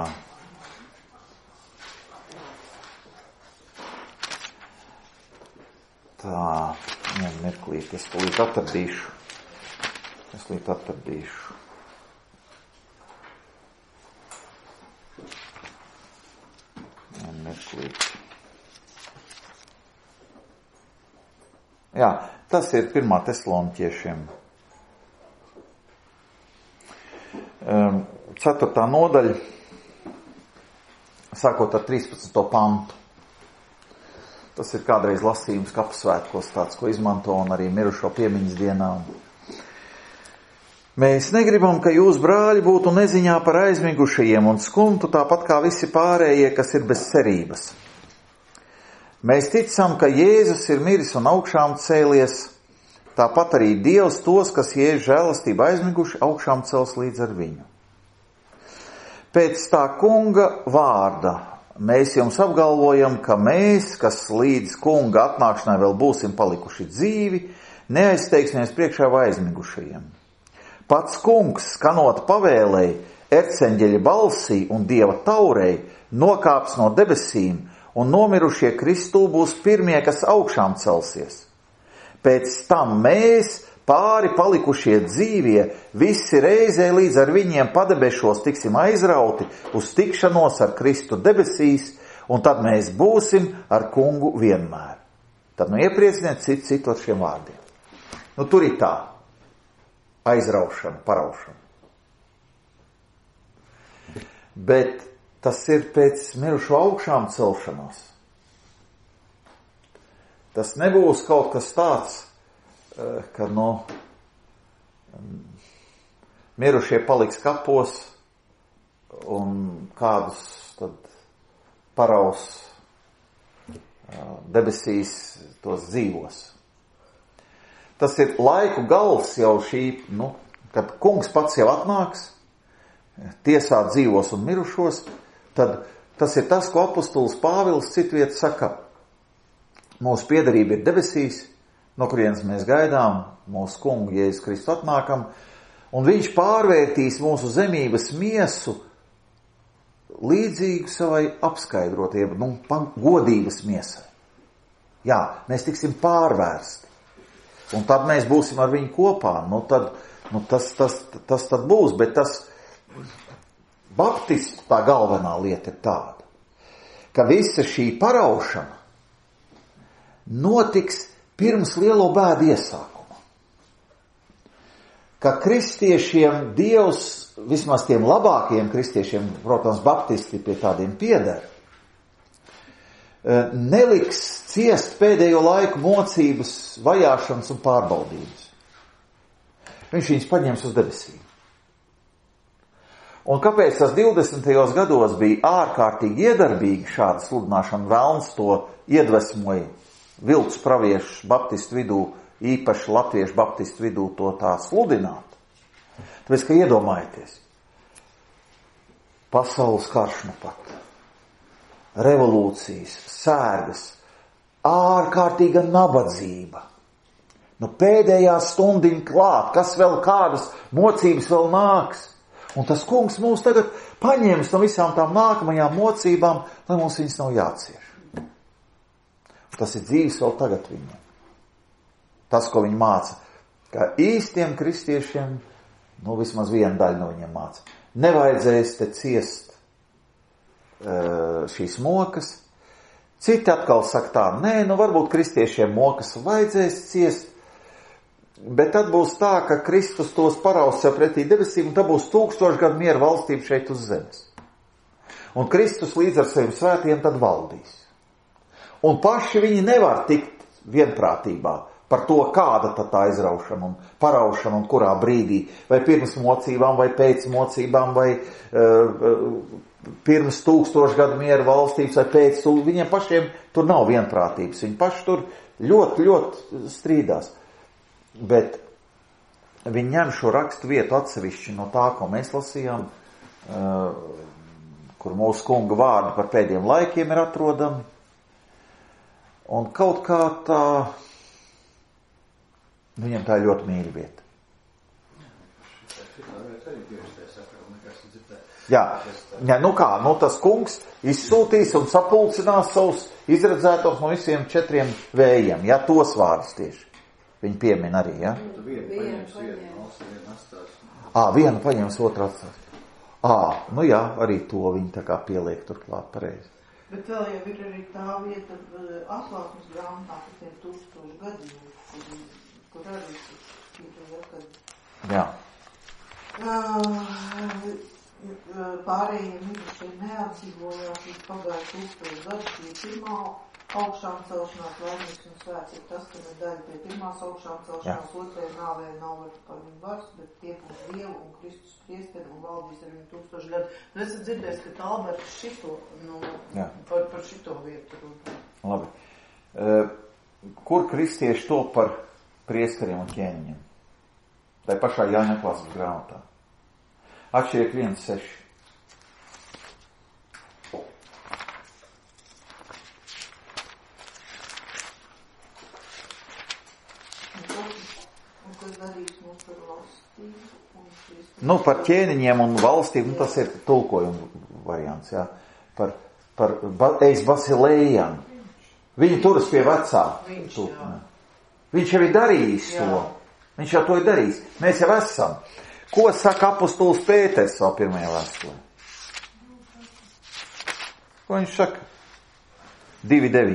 vienu mirklīt, es līdz atradīšu. Vienu mirklīt. Jā, tas ir 1. Tesalonikiešiem 4. nodaļa, sākot ar 13. pantu. Tas ir kādreiz lasījums kapsvētkos, tāds, ko izmanto un arī mirušo piemiņas dienā. Mēs negribam, ka jūs, brāļi, būtu neziņā par aizmigušajiem un skumtu tāpat kā visi pārējie, kas ir bez cerības. Mēs ticam, ka Jēzus ir miris un augšām cēlies, tāpat arī Dievs tos, kas Jēzus žēlastība aizmiguši, augšām cels līdz ar viņu. Pēc tā kunga vārda mēs jums apgalvojam, ka mēs, kas līdz kunga atnākšanai vēl būsim palikuši dzīvi, neaizteiksimies priekšā vai aizmigušajiem. Pats kungs, skanot pavēlei, erceņģeļa balsī un dieva taurei, nokāps no debesīm, un nomirušie Kristū būs pirmie, kas augšām celsies. Pēc tam mēs, pāri palikušie dzīvie, visi reizē līdz ar viņiem padebešos tiksim aizrauti uz tikšanos ar Kristu debesīs, un tad mēs būsim ar kungu vienmēr. Tad ieprieciniet citu ar šiem vārdiem. Tur ir tā. Aizraušana, paraušana. Bet tas ir pēc mirušo augšām celšanās. Tas nebūs kaut kas tāds, ka mirušie paliks kapos un kādus tad paraus debesīs tos dzīvos. Tas ir laiku gals jau šī, kad kungs pats jau atnāks, tiesā dzīvos un mirušos, tad tas ir tas, ko apostols Pāvils citviet saka. Mūsu piederība ir debesīs, no kurienes mēs gaidām mūsu kungu Jēzus Kristu atnākam, un viņš pārvērtīs mūsu zemības miesu līdzīgu savai apskaidrotību, godības miesai. Jā, mēs tiksim pārvērsti. Un tad mēs būsim ar viņu kopā. Tas tad būs, bet tas baptistu tā galvenā lieta ir tāda, ka visa šī paraušana notiks pirms lielo bēdu iesākuma. Ka kristiešiem Dievs, vismaz tiem labākajiem kristiešiem, protams, baptisti pie tādiem pieder, neliks ciest pēdējo laiku mocības, vajāšanas un pārbaudības. Viņš viņus paņems uz debesīm. Un kāpēc tas 20. gados bija ārkārtīgi iedarbīgi šāda sludināšana, Velns to iedvesmoja viltus praviešu baptistu vidū, īpaši latviešu baptistu vidū to tā sludināt. Tāpēc, ka iedomājieties, pasaules karš nu pat, revolūcijas, sērgas, ārkārtīga nabadzība. Pēdējā stundiņa klāt, kas vēl kādas mocības vēl nāks. Un tas kungs mūs tagad paņems no visām tām nākamajām mocībām, lai mums viņas nav jācieš. Tas ir dzīves vēl tagad viņam. Tas, ko viņi māca, ka īstiem kristiešiem, vismaz viena daļa no viņiem māca, nevajadzēs te ciest šīs mokas. Citi atkal saka tā, varbūt kristiešiem mokas vajadzēs ciest, bet tad būs tā, ka Kristus tos paraus sev pretī debesīm, un tad būs 1000 gadu miera valstība šeit uz zemes. Un Kristus līdz ar saviem svētiem tad valdīs. Un paši viņi nevar tikt vienprātībā par to, kāda tad tā aizraušana un paraušana un kurā brīdī, vai pirms mocībām, vai pēc mocībām, vai pirms 1000 gadu miera valstības, vai pēc, viņiem pašiem tur nav vienprātības. Viņi paši tur ļoti, ļoti strīdās. Bet viņi ņem šo rakstu vietu atsevišķi no tā, ko mēs lasījām, kur mūsu kunga vārdi par pēdējiem laikiem ir atrodami. Un kaut kā tā, viņam tā ir ļoti mīļa vieta. Jā, tas kungs izsūtīs un sapulcinās savus izredzētos no visiem 4 vējiem, tos vārdus tieši. Viņi piemin arī, ja? Vienu paņems, otru atstās. Arī to viņi tā kā pieliek turklāt pareizi. Bet vēl jau ir arī tā vieta atklāsmes grāmatā par tiem 1000 gadiem, kur arī Jā. Pārējiem mirušie neatdzīvojās, līdz pagāja 1000 gadus, bija pirmā augšām celšanās laimīgs un svēts ir tas, ka ne daļa pie pirmās augšām celšanās, otrajā nāvē nav par viņu vairs, bet tie būs Dievu un Kristus priesteri un valdīs ar viņu 1000 gadu. Esat dzirdējis, ka Talberts šito, par šito vietu runā. Labi. Kur kristieši to par priesteriem un ķēniņiem? Tai pašā Jāņa atklāsmes grāmatā. Atšķiriet 1:6. kas darīs mūs par valstību. Nu, par ķēniņiem un valstību, tas ir tulkojuma variants, jā. Par eis Basilējam. Viņi turas pie vecā. Viņš jau ir darījis to. Viņš jau to ir darījis. Mēs jau esam. Ko saka apostols Pēters savā pirmajā vēstulē? Ko viņš saka? 2:9.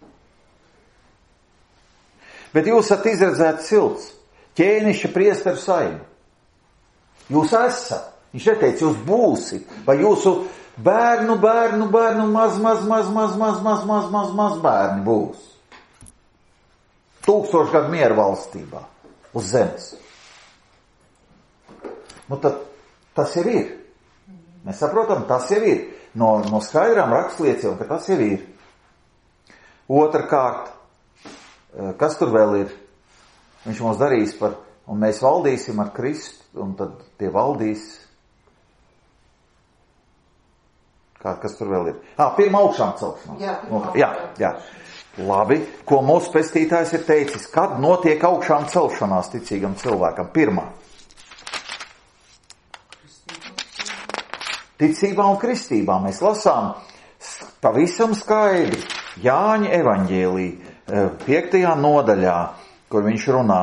Bet jūs esat izredzēti cilts, ķēnišķa priesteru saimi. Jūs esat. Viņš neteica, jūs būsit. Vai jūsu bērnu, maz bērni būs. 1000 gadu miera valstībā. Uz zemes. Nu tad tas jau ir. Mēs saprotam, tas jau ir. No skaidrām rakstliecībām, ka tas jau ir. Otrkārt, kas tur vēl ir? Viņš mums darīs par, un mēs valdīsim ar Kristu, un tad tie valdīs. Kas tur vēl ir? Pirmā augšām celšanās. Jā. Labi, ko mūsu pestītājs ir teicis, kad notiek augšām celšanās ticīgam cilvēkam? Pirmā. Ticībā un kristībā mēs lasām pavisam skaidri Jāņa evaņģēlī 5. nodaļā, kur viņš runā.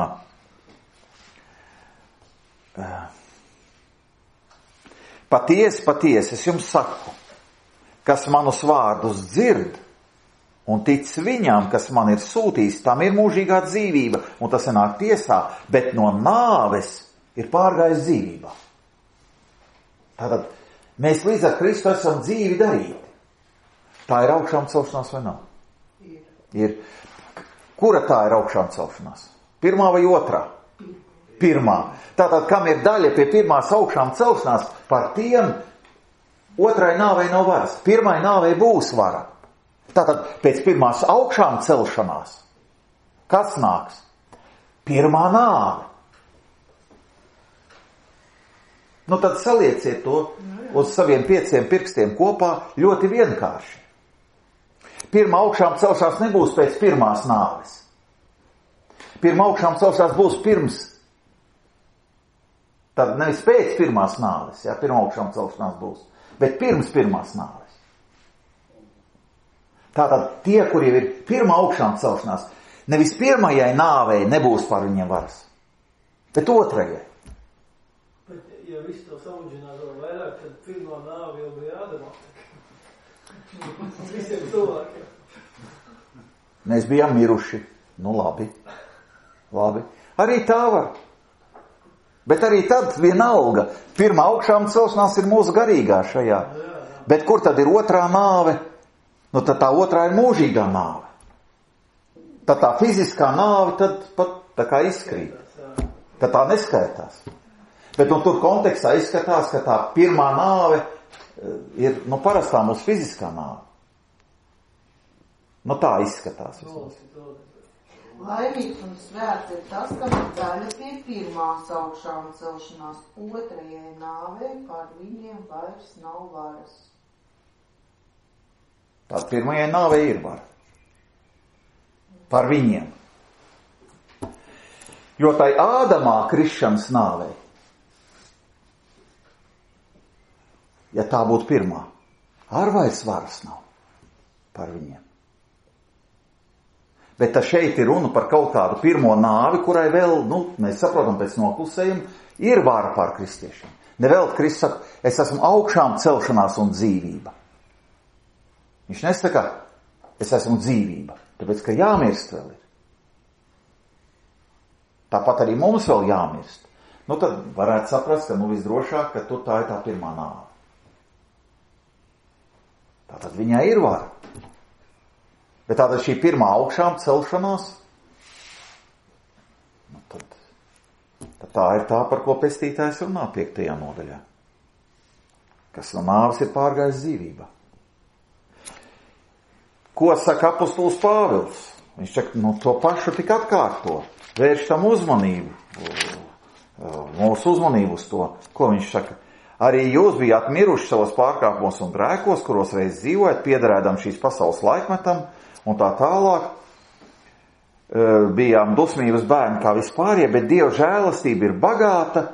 Patiesi, es jums saku, kas manus vārdus dzird un tic viņam, kas man ir sūtījis, tam ir mūžīgā dzīvība, un tas nāk tiesā, bet no nāves ir pārgājis dzīvībā. Tātad mēs līdz ar Kristu esam dzīvi darīti. Tā ir augšām celšanās vai nav? Ir. Kura tā ir augšām celšanās? Pirmā vai otrā? Pirmā. Tātad, kam ir daļa pie pirmās augšām celšanās, par tiem otrai nāvei nav varas. Pirmai nāvei būs vara. Tātad, pēc pirmās augšām celšanās, kas nāks? Pirmā nāve. Nu tad salieciet to uz saviem 5 pirkstiem kopā ļoti vienkārši. Pirmā augšām celšanās nebūs pēc pirmās nāves. Pirmā augšām celšanās būs pirms. Tad nevis pēc pirmās nāves, ja pirmā augšām celšanās būs, bet pirms pirmās nāves. Tātad tie, kuri ir pirmā augšām celšanās, nevis pirmajai nāvei nebūs par viņiem varas, bet otrajai. Bet, ja viss to samudžināt vēl vairāk, tad pirmā nāve jau bija Ādamā. Visiem cilvēkiem. Mēs bijām miruši. Nu labi. Arī tā var. Bet arī tad vienalga. Pirmā augšām celšanās ir mūsu garīgā šajā. Bet kur tad ir otrā nāve? Nu tad tā otrā ir mūžīgā nāve. Tad tā fiziskā nāve tad pat tā kā izkrīt. Tad tā neskaitās. Bet tur kontekstā izskatās, ka tā pirmā nāve ir, parastā mūsu fiziskā nāve. Tā izskatās. Laimīgs un svēts ir tas, kam ir daļa pie pirmās augšām celšanās, otrajai nāvei par viņiem vairs nav varas. Tā pirmajai nāvei ir vara. Par viņiem. Jo tai Ādamā krišanas nāvei, ja tā būtu pirmā, ar vairs varas nav par viņiem. Bet šeit ir runa par kaut kādu pirmo nāvi, kurai vēl, mēs saprotam pēc noklusējuma, ir vara pār kristiešiem. Nevēl Kristus saka, es esmu augšām celšanās un dzīvība. Viņš nesaka, es esmu dzīvība, tāpēc, ka jāmirst vēl ir. Tāpat arī mums vēl jāmirst. Tad varētu saprast, ka visdrošāk, ka tā ir tā pirmā nāve. Tātad viņai ir vara. Bet tātad šī pirmā augšām celšanās, tad tā ir tā, par ko pestītājs runā 5. nodaļā. Kas no nāves ir pārgājis dzīvībā. Ko saka apostols Pāvils? Viņš saka, to pašu tik atkārto. Vērš tam uzmanību. Mūsu uzmanību uz to. Ko viņš saka? Arī jūs bijāt miruši savos pārkāpumos un grēkos, kuros reiz dzīvojat, piederēdam šīs pasaules laikmetam, un tā tālāk. bijām dusmības bērni kā vispārie, bet Dieva žēlastība ir bagāta,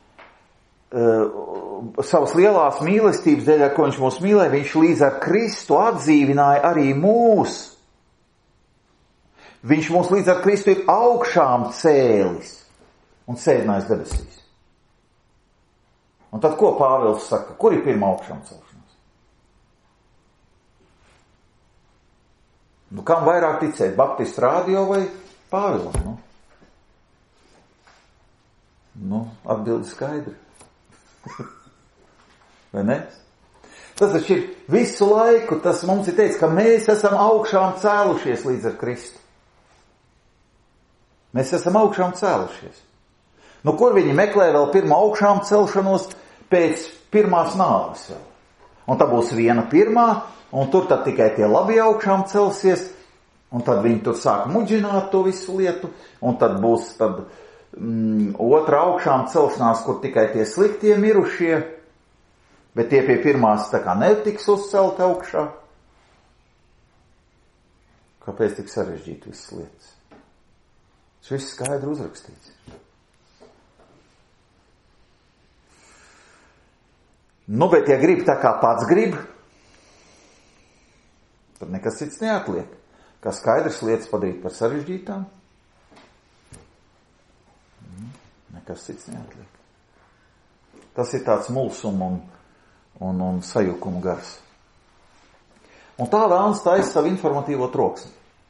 savas lielās mīlestības dēļ, ar ko viņš mūs mīlēja, viņš līdz ar Kristu atdzīvināja arī mūs. Viņš mūs līdz ar Kristu ir augšām cēlis un sēdinājis debesīs. Un tad ko Pāvils saka? Kur ir pirmā augšām celšanās? Nu, kam vairāk ticēt? Baptistu radio vai Pāvilam? Nu, atbildi skaidri. Vai ne? Tas taču ir visu laiku, tas mums ir teicis, ka mēs esam augšām cēlušies līdz ar Kristu. Mēs esam augšām cēlušies. Nu, kur viņi meklē vēl pirmā augšām celšanos pēc pirmās nāves vēl? Un tā būs viena pirmā, un tur tad tikai tie labi augšām celsies, un tad viņi tur sāk muģināt to visu lietu, un tad būs otra augšām celšanās, kur tikai tie sliktie mirušie, bet tie pie pirmās tā kā netiks uzcelt augšā. Kāpēc tik sarežģīt visas lietas? Tas viss skaidri uzrakstīts. Nu, bet ja grib tā kā pats grib, tad nekas cits neatliek. Kā skaidrs lietas padarīt par sarežģītām, nekas cits neatliek. Tas ir tāds mulsuma un sajukuma gars. Un tā vēlns taisa savu informatīvo troksni.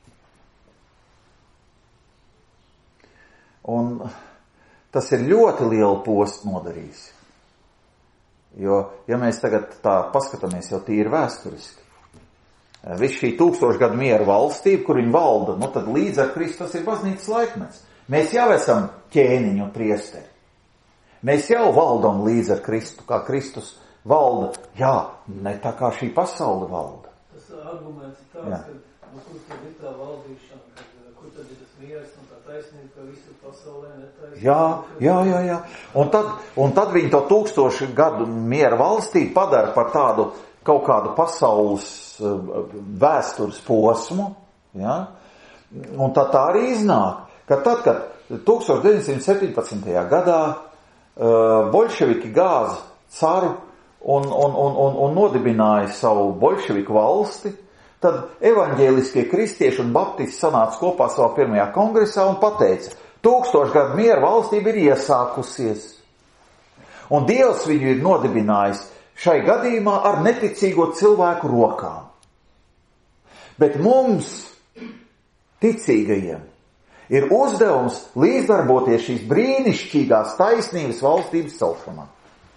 Un tas ir ļoti lielu postu nodarījis. Jo, ja mēs tagad tā paskatāmies jau tīri vēsturiski, viss šī 1000 gadu miera valstība, kur viņi valda, nu tad līdz ar Kristu tas ir baznīcas laikmets. Mēs jau esam ķēniņi un priesteri. Mēs jau valdam līdz ar Kristu, kā Kristus valda. Jā, ne tā kā šī pasaule valda. Tas arguments ir tāds, ka kur tad ir tā valdīšana, kur tad ir tas miers un tā taisnība, ka visur pasaulē netaisnība. Jā. Un tad viņi to 1000 gadu miera valstī padara par tādu kaut kādu pasaules vēstures posmu. Ja? Un tā arī iznāk, ka tad, kad 1917. gadā boļševiki gāza caru un nodibināja savu boļševiku valsti, tad evaņģēliskie kristieši un baptisti sanāca kopā savā pirmajā kongresā un pateica, 1000 gadu miera valstība ir iesākusies. Un Dievs viņu ir nodibinājis šai gadījumā ar neticīgo cilvēku rokām. Bet mums, ticīgajiem, ir uzdevums līdzdarboties šīs brīnišķīgās taisnības valstības celšanā.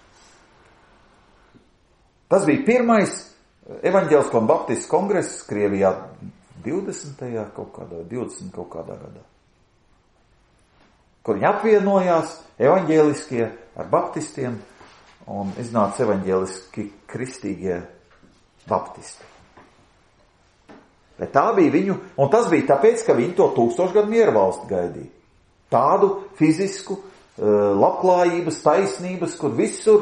Tas bija pirmais evaņģēlisko un baptistu kongress Krievijā 20. kaut kādā gadā. Kur viņi apvienojās evaņģēliskie ar baptistiem un iznāca evaņģēliski kristīgie baptisti. Bet tā bija viņu, un tas bija tāpēc, ka viņi to 1000 gadu miera valsti gaidīja. Tādu fizisku labklājības, taisnības, kur visur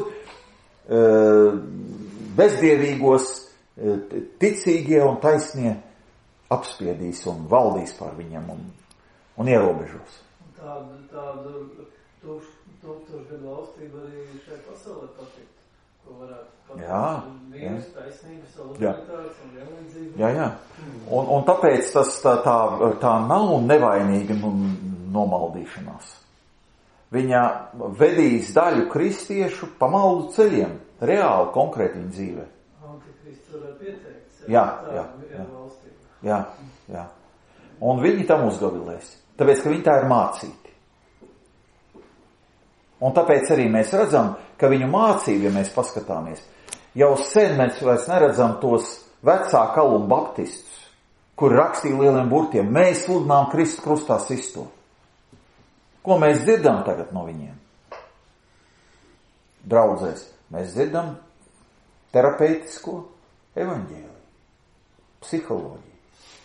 bezdievīgos ticīgie un taisnie apspiedīs un valdīs pār viņiem un ierobežos. Tādu 1000 gadu valstību arī šai pasaulē patikt, ko varētu pateikt. Mieres, taisnības, solidaritātes un vienlīdzība. Jā. Un tāpēc tas tā nav nevainīga nomaldīšanās. Viņa vedīs daļu kristiešu pa maldu ceļiem, reāli, konkrēti viņa dzīvē. Antikrists varētu pieteikt. Jā. Un viņi tam uzgavilēs, tāpēc, ka viņi tā ir mācīti. Un tāpēc arī mēs redzam, ka viņu mācību, ja mēs paskatāmies, jau sen mēs vairs neredzam tos vecā kaluma baptistus, kuri rakstīja lieliem burtiem, mēs sludinām Kristu krustā sisto. Ko mēs dzirdam tagad no viņiem? Draudzēs, mēs dzirdam terapeitisko evaņģēliju, psiholoģiju.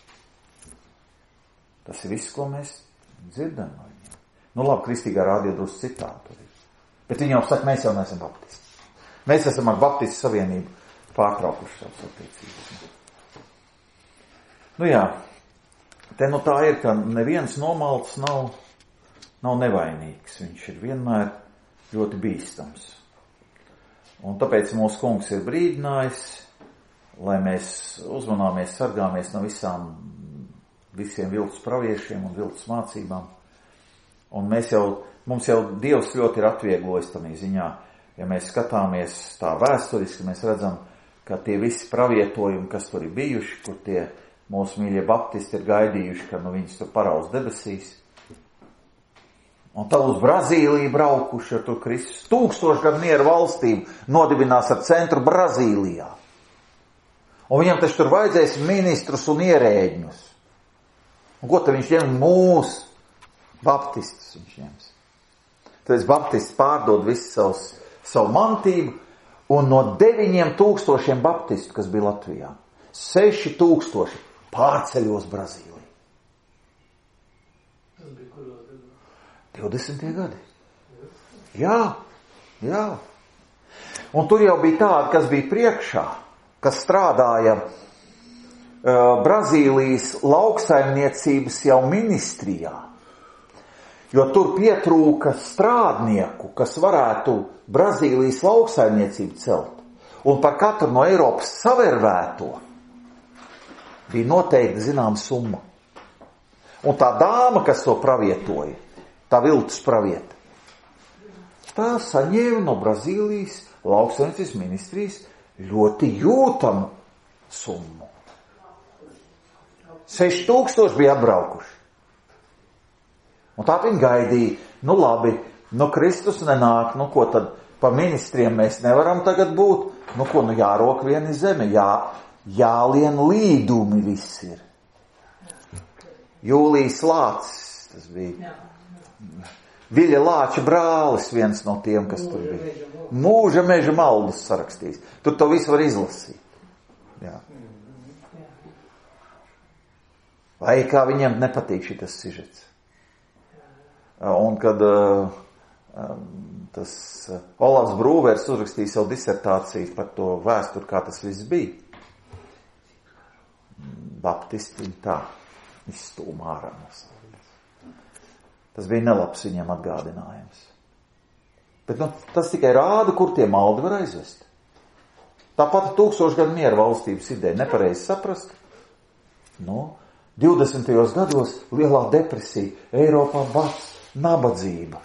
Tas ir viss, ko mēs dzirdam no viņiem. Nu labi, kristīgā radio drusku citādi. Bet viņi jau saka, mēs jau neesam baptisti. Mēs esam ar Baptistu savienību pārtraukuši savas attiecības. Nu jā, Te nu tā ir, ka neviens nomalts nav nevainīgs. Viņš ir vienmēr ļoti bīstams. Un tāpēc mūsu kungs ir brīdinājis, lai mēs uzmanāmies, sargāmies no visiem viltus praviešiem un viltus mācībām. Un mums jau Dievs ļoti ir atvieglojis tamī ziņā. Ja mēs skatāmies tā vēsturiski, mēs redzam, ka tie visi pravietojumi, kas tur ir bijuši, kur tie mūsu mīļie baptisti ir gaidījuši, ka viņus tur paraus debesīs. Un tad uz Brazīliju braukuši, ar tur Kristus 1000 gadu mieru valstīm nodibinās ar centru Brazīlijā. Un viņam taču tur vajadzēs ministrus un ierēģņus. Un ko tad viņš ņem? Mūsu baptistus viņš ņems. Tad baptisti pārdod visu savu mantību, un no 9000 baptistu, kas bija Latvijā, 6000 pārceļos Brazīliju. Tas bija kuros gados? 20. gadi. Jā. Un tur jau bija tādi, kas bija priekšā, kas strādāja Brazīlijas lauksaimniecības jau ministrijā. Jo tur pietrūka strādnieku, kas varētu Brazīlijas lauksaimniecību celt. Un par katru no Eiropas savervēto bija noteikti zināma summa. Un tā dāma, kas to pravietoja, tā viltus pravieta, tā saņēma no Brazīlijas lauksaimniecības ministrijas ļoti jūtamu summu. 6000 bija atbraukuši. Un tā viņi gaidīja, labi, Kristus nenāk, ko tad pa ministriem mēs nevaram tagad būt, jārok vieni zeme, jālien līdumi viss ir. Jūlijas Lācis, tas bija Viļa Lāča brālis, viens no tiem, kas tur bija. Mūža meža maldus sarakstījis. Tur to visu var izlasīt. Jā. Vai kā viņiem nepatīk šitas sižets. Un kad tas Olavs Brūvers uzrakstīja savu disertāciju par to vēsturi, kā tas viss bija. Baptisti tā izstūmā ārā. Tas bija nelabs viņiem atgādinājums. Bet tas tikai rāda, kur tie maldi var aizvest. Tāpat 1000 gadu miera valstības ideja nepareizi saprast. 20. gados lielā depresija, Eiropā bats, nabadzība.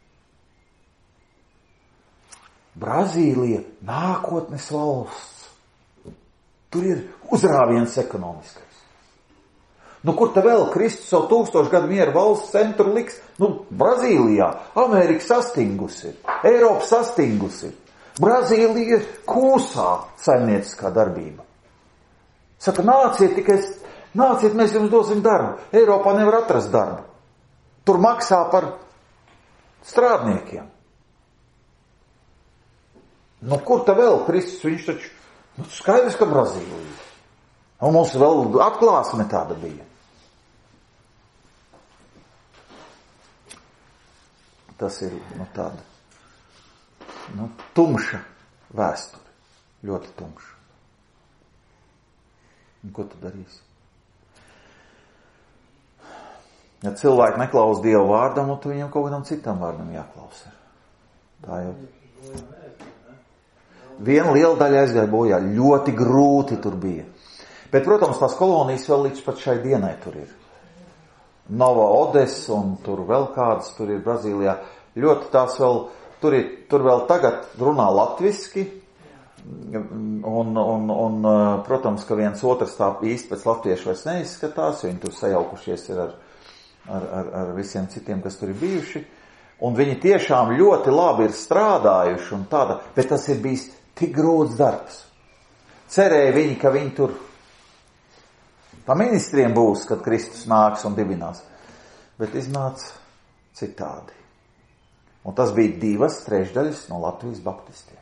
Brazīlija nākotnes valsts. Tur ir uzrāviens ekonomiskais. Kur te vēl Kristus savu 1000 gadu miera valsts centru liks? Brazīlijā, Amerika sastingusi ir, Eiropa sastingusi ir. Brazīlija ir kūsā saimnieciskā darbība. Saka, nāciet, mēs jums dosim darbu. Eiropā nevar atrast darbu. Tur maksā par strādniekiem. Kur te vēl Kristus? Viņš taču, skaidrs, ka Brazīlija. Un mums vēl atklāsme tāda bija. Tas ir tāda tumša vēsture. Ļoti tumša. Un ko tu darīsi? Ja cilvēki neklaus Dievu vārdam, tad viņam kaut kādam citam vārdam jāklaus. Tā jau. Viena liela daļa aizgāja bojā. Ļoti grūti tur bija. Bet, protams, tās kolonijas vēl līdz pat šai dienai tur ir. Nova Odesa un tur vēl kādas tur ir Brazīlijā. Ļoti tās vēl, tur vēl tagad runā latviski. Un protams, ka viens otrs tā īsti pēc latviešu vairs neizskatās, viņi tur sajaukušies ir ar visiem citiem, kas tur ir bijuši. Un viņi tiešām ļoti labi ir strādājuši un tāda, bet tas ir bijis tik grūts darbs. Cerēja viņi, ka viņi tur pa ministriem būs, kad Kristus nāks un dibinās. Bet iznāca citādi. Un tas bija 2/3 no Latvijas baptistiem.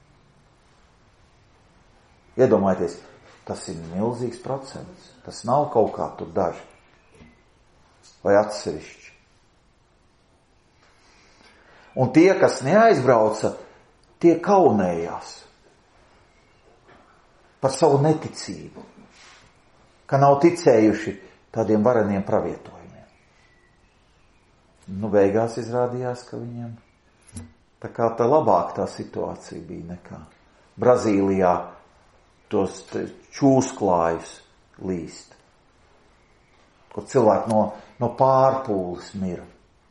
Iedomājieties, tas ir milzīgs procents. Tas nav kaut kā tur daži. Vai atsevišķi. Un tie, kas neaizbrauca, tie kaunējās par savu neticību. Ka nav ticējuši tādiem vareniem pravietojumiem. Nu, beigās izrādījās, ka viņiem tā kā tā labāk tā situācija bija nekā Brazīlijā tos čūsklājus līst, kur cilvēki no pārpūles mira,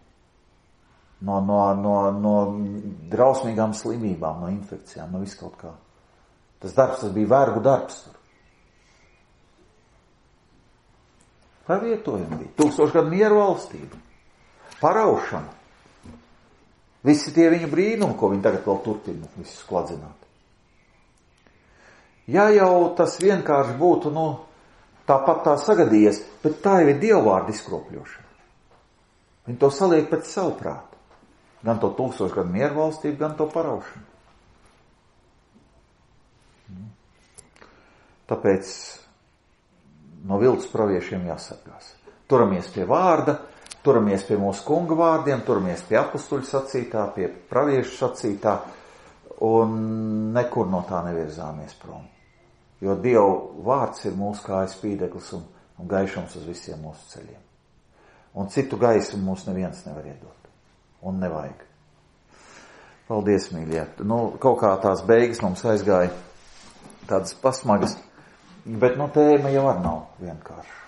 no drausmīgām slimībām, no infekcijām, no viskaut kā. Tas bija vergu darbs tur. Pravietojumi bija. 1000 gadu mieru valstība. Paraušana. Visi tie viņa brīnumi, ko viņi tagad vēl turpina, visus kladzināt. Ja jau tas vienkārši būtu, tāpat tā sagadījies, bet tā jau ir dievvvārda izkropļošana. Viņi to saliek pēc savu prātu. Gan to 1000 gadu mieru valstību, gan to paraušanu. Tāpēc no viltus praviešiem jāsargās. Turamies pie vārda, turamies pie mūsu kunga vārdiem, turamies pie apustuļu sacītā, pie praviešu sacītā, un nekur no tā nevirzāmies prom. Jo Dieva vārds ir mūsu kājas spīdeklis un gaišums uz visiem mūsu ceļiem. Un citu gaismu mums neviens nevar iedot. Un nevajag. Paldies, mīļie. Kaut kā tās beigas mums aizgāja tādas pasmagas, bet tēma jau var nav vienkārši.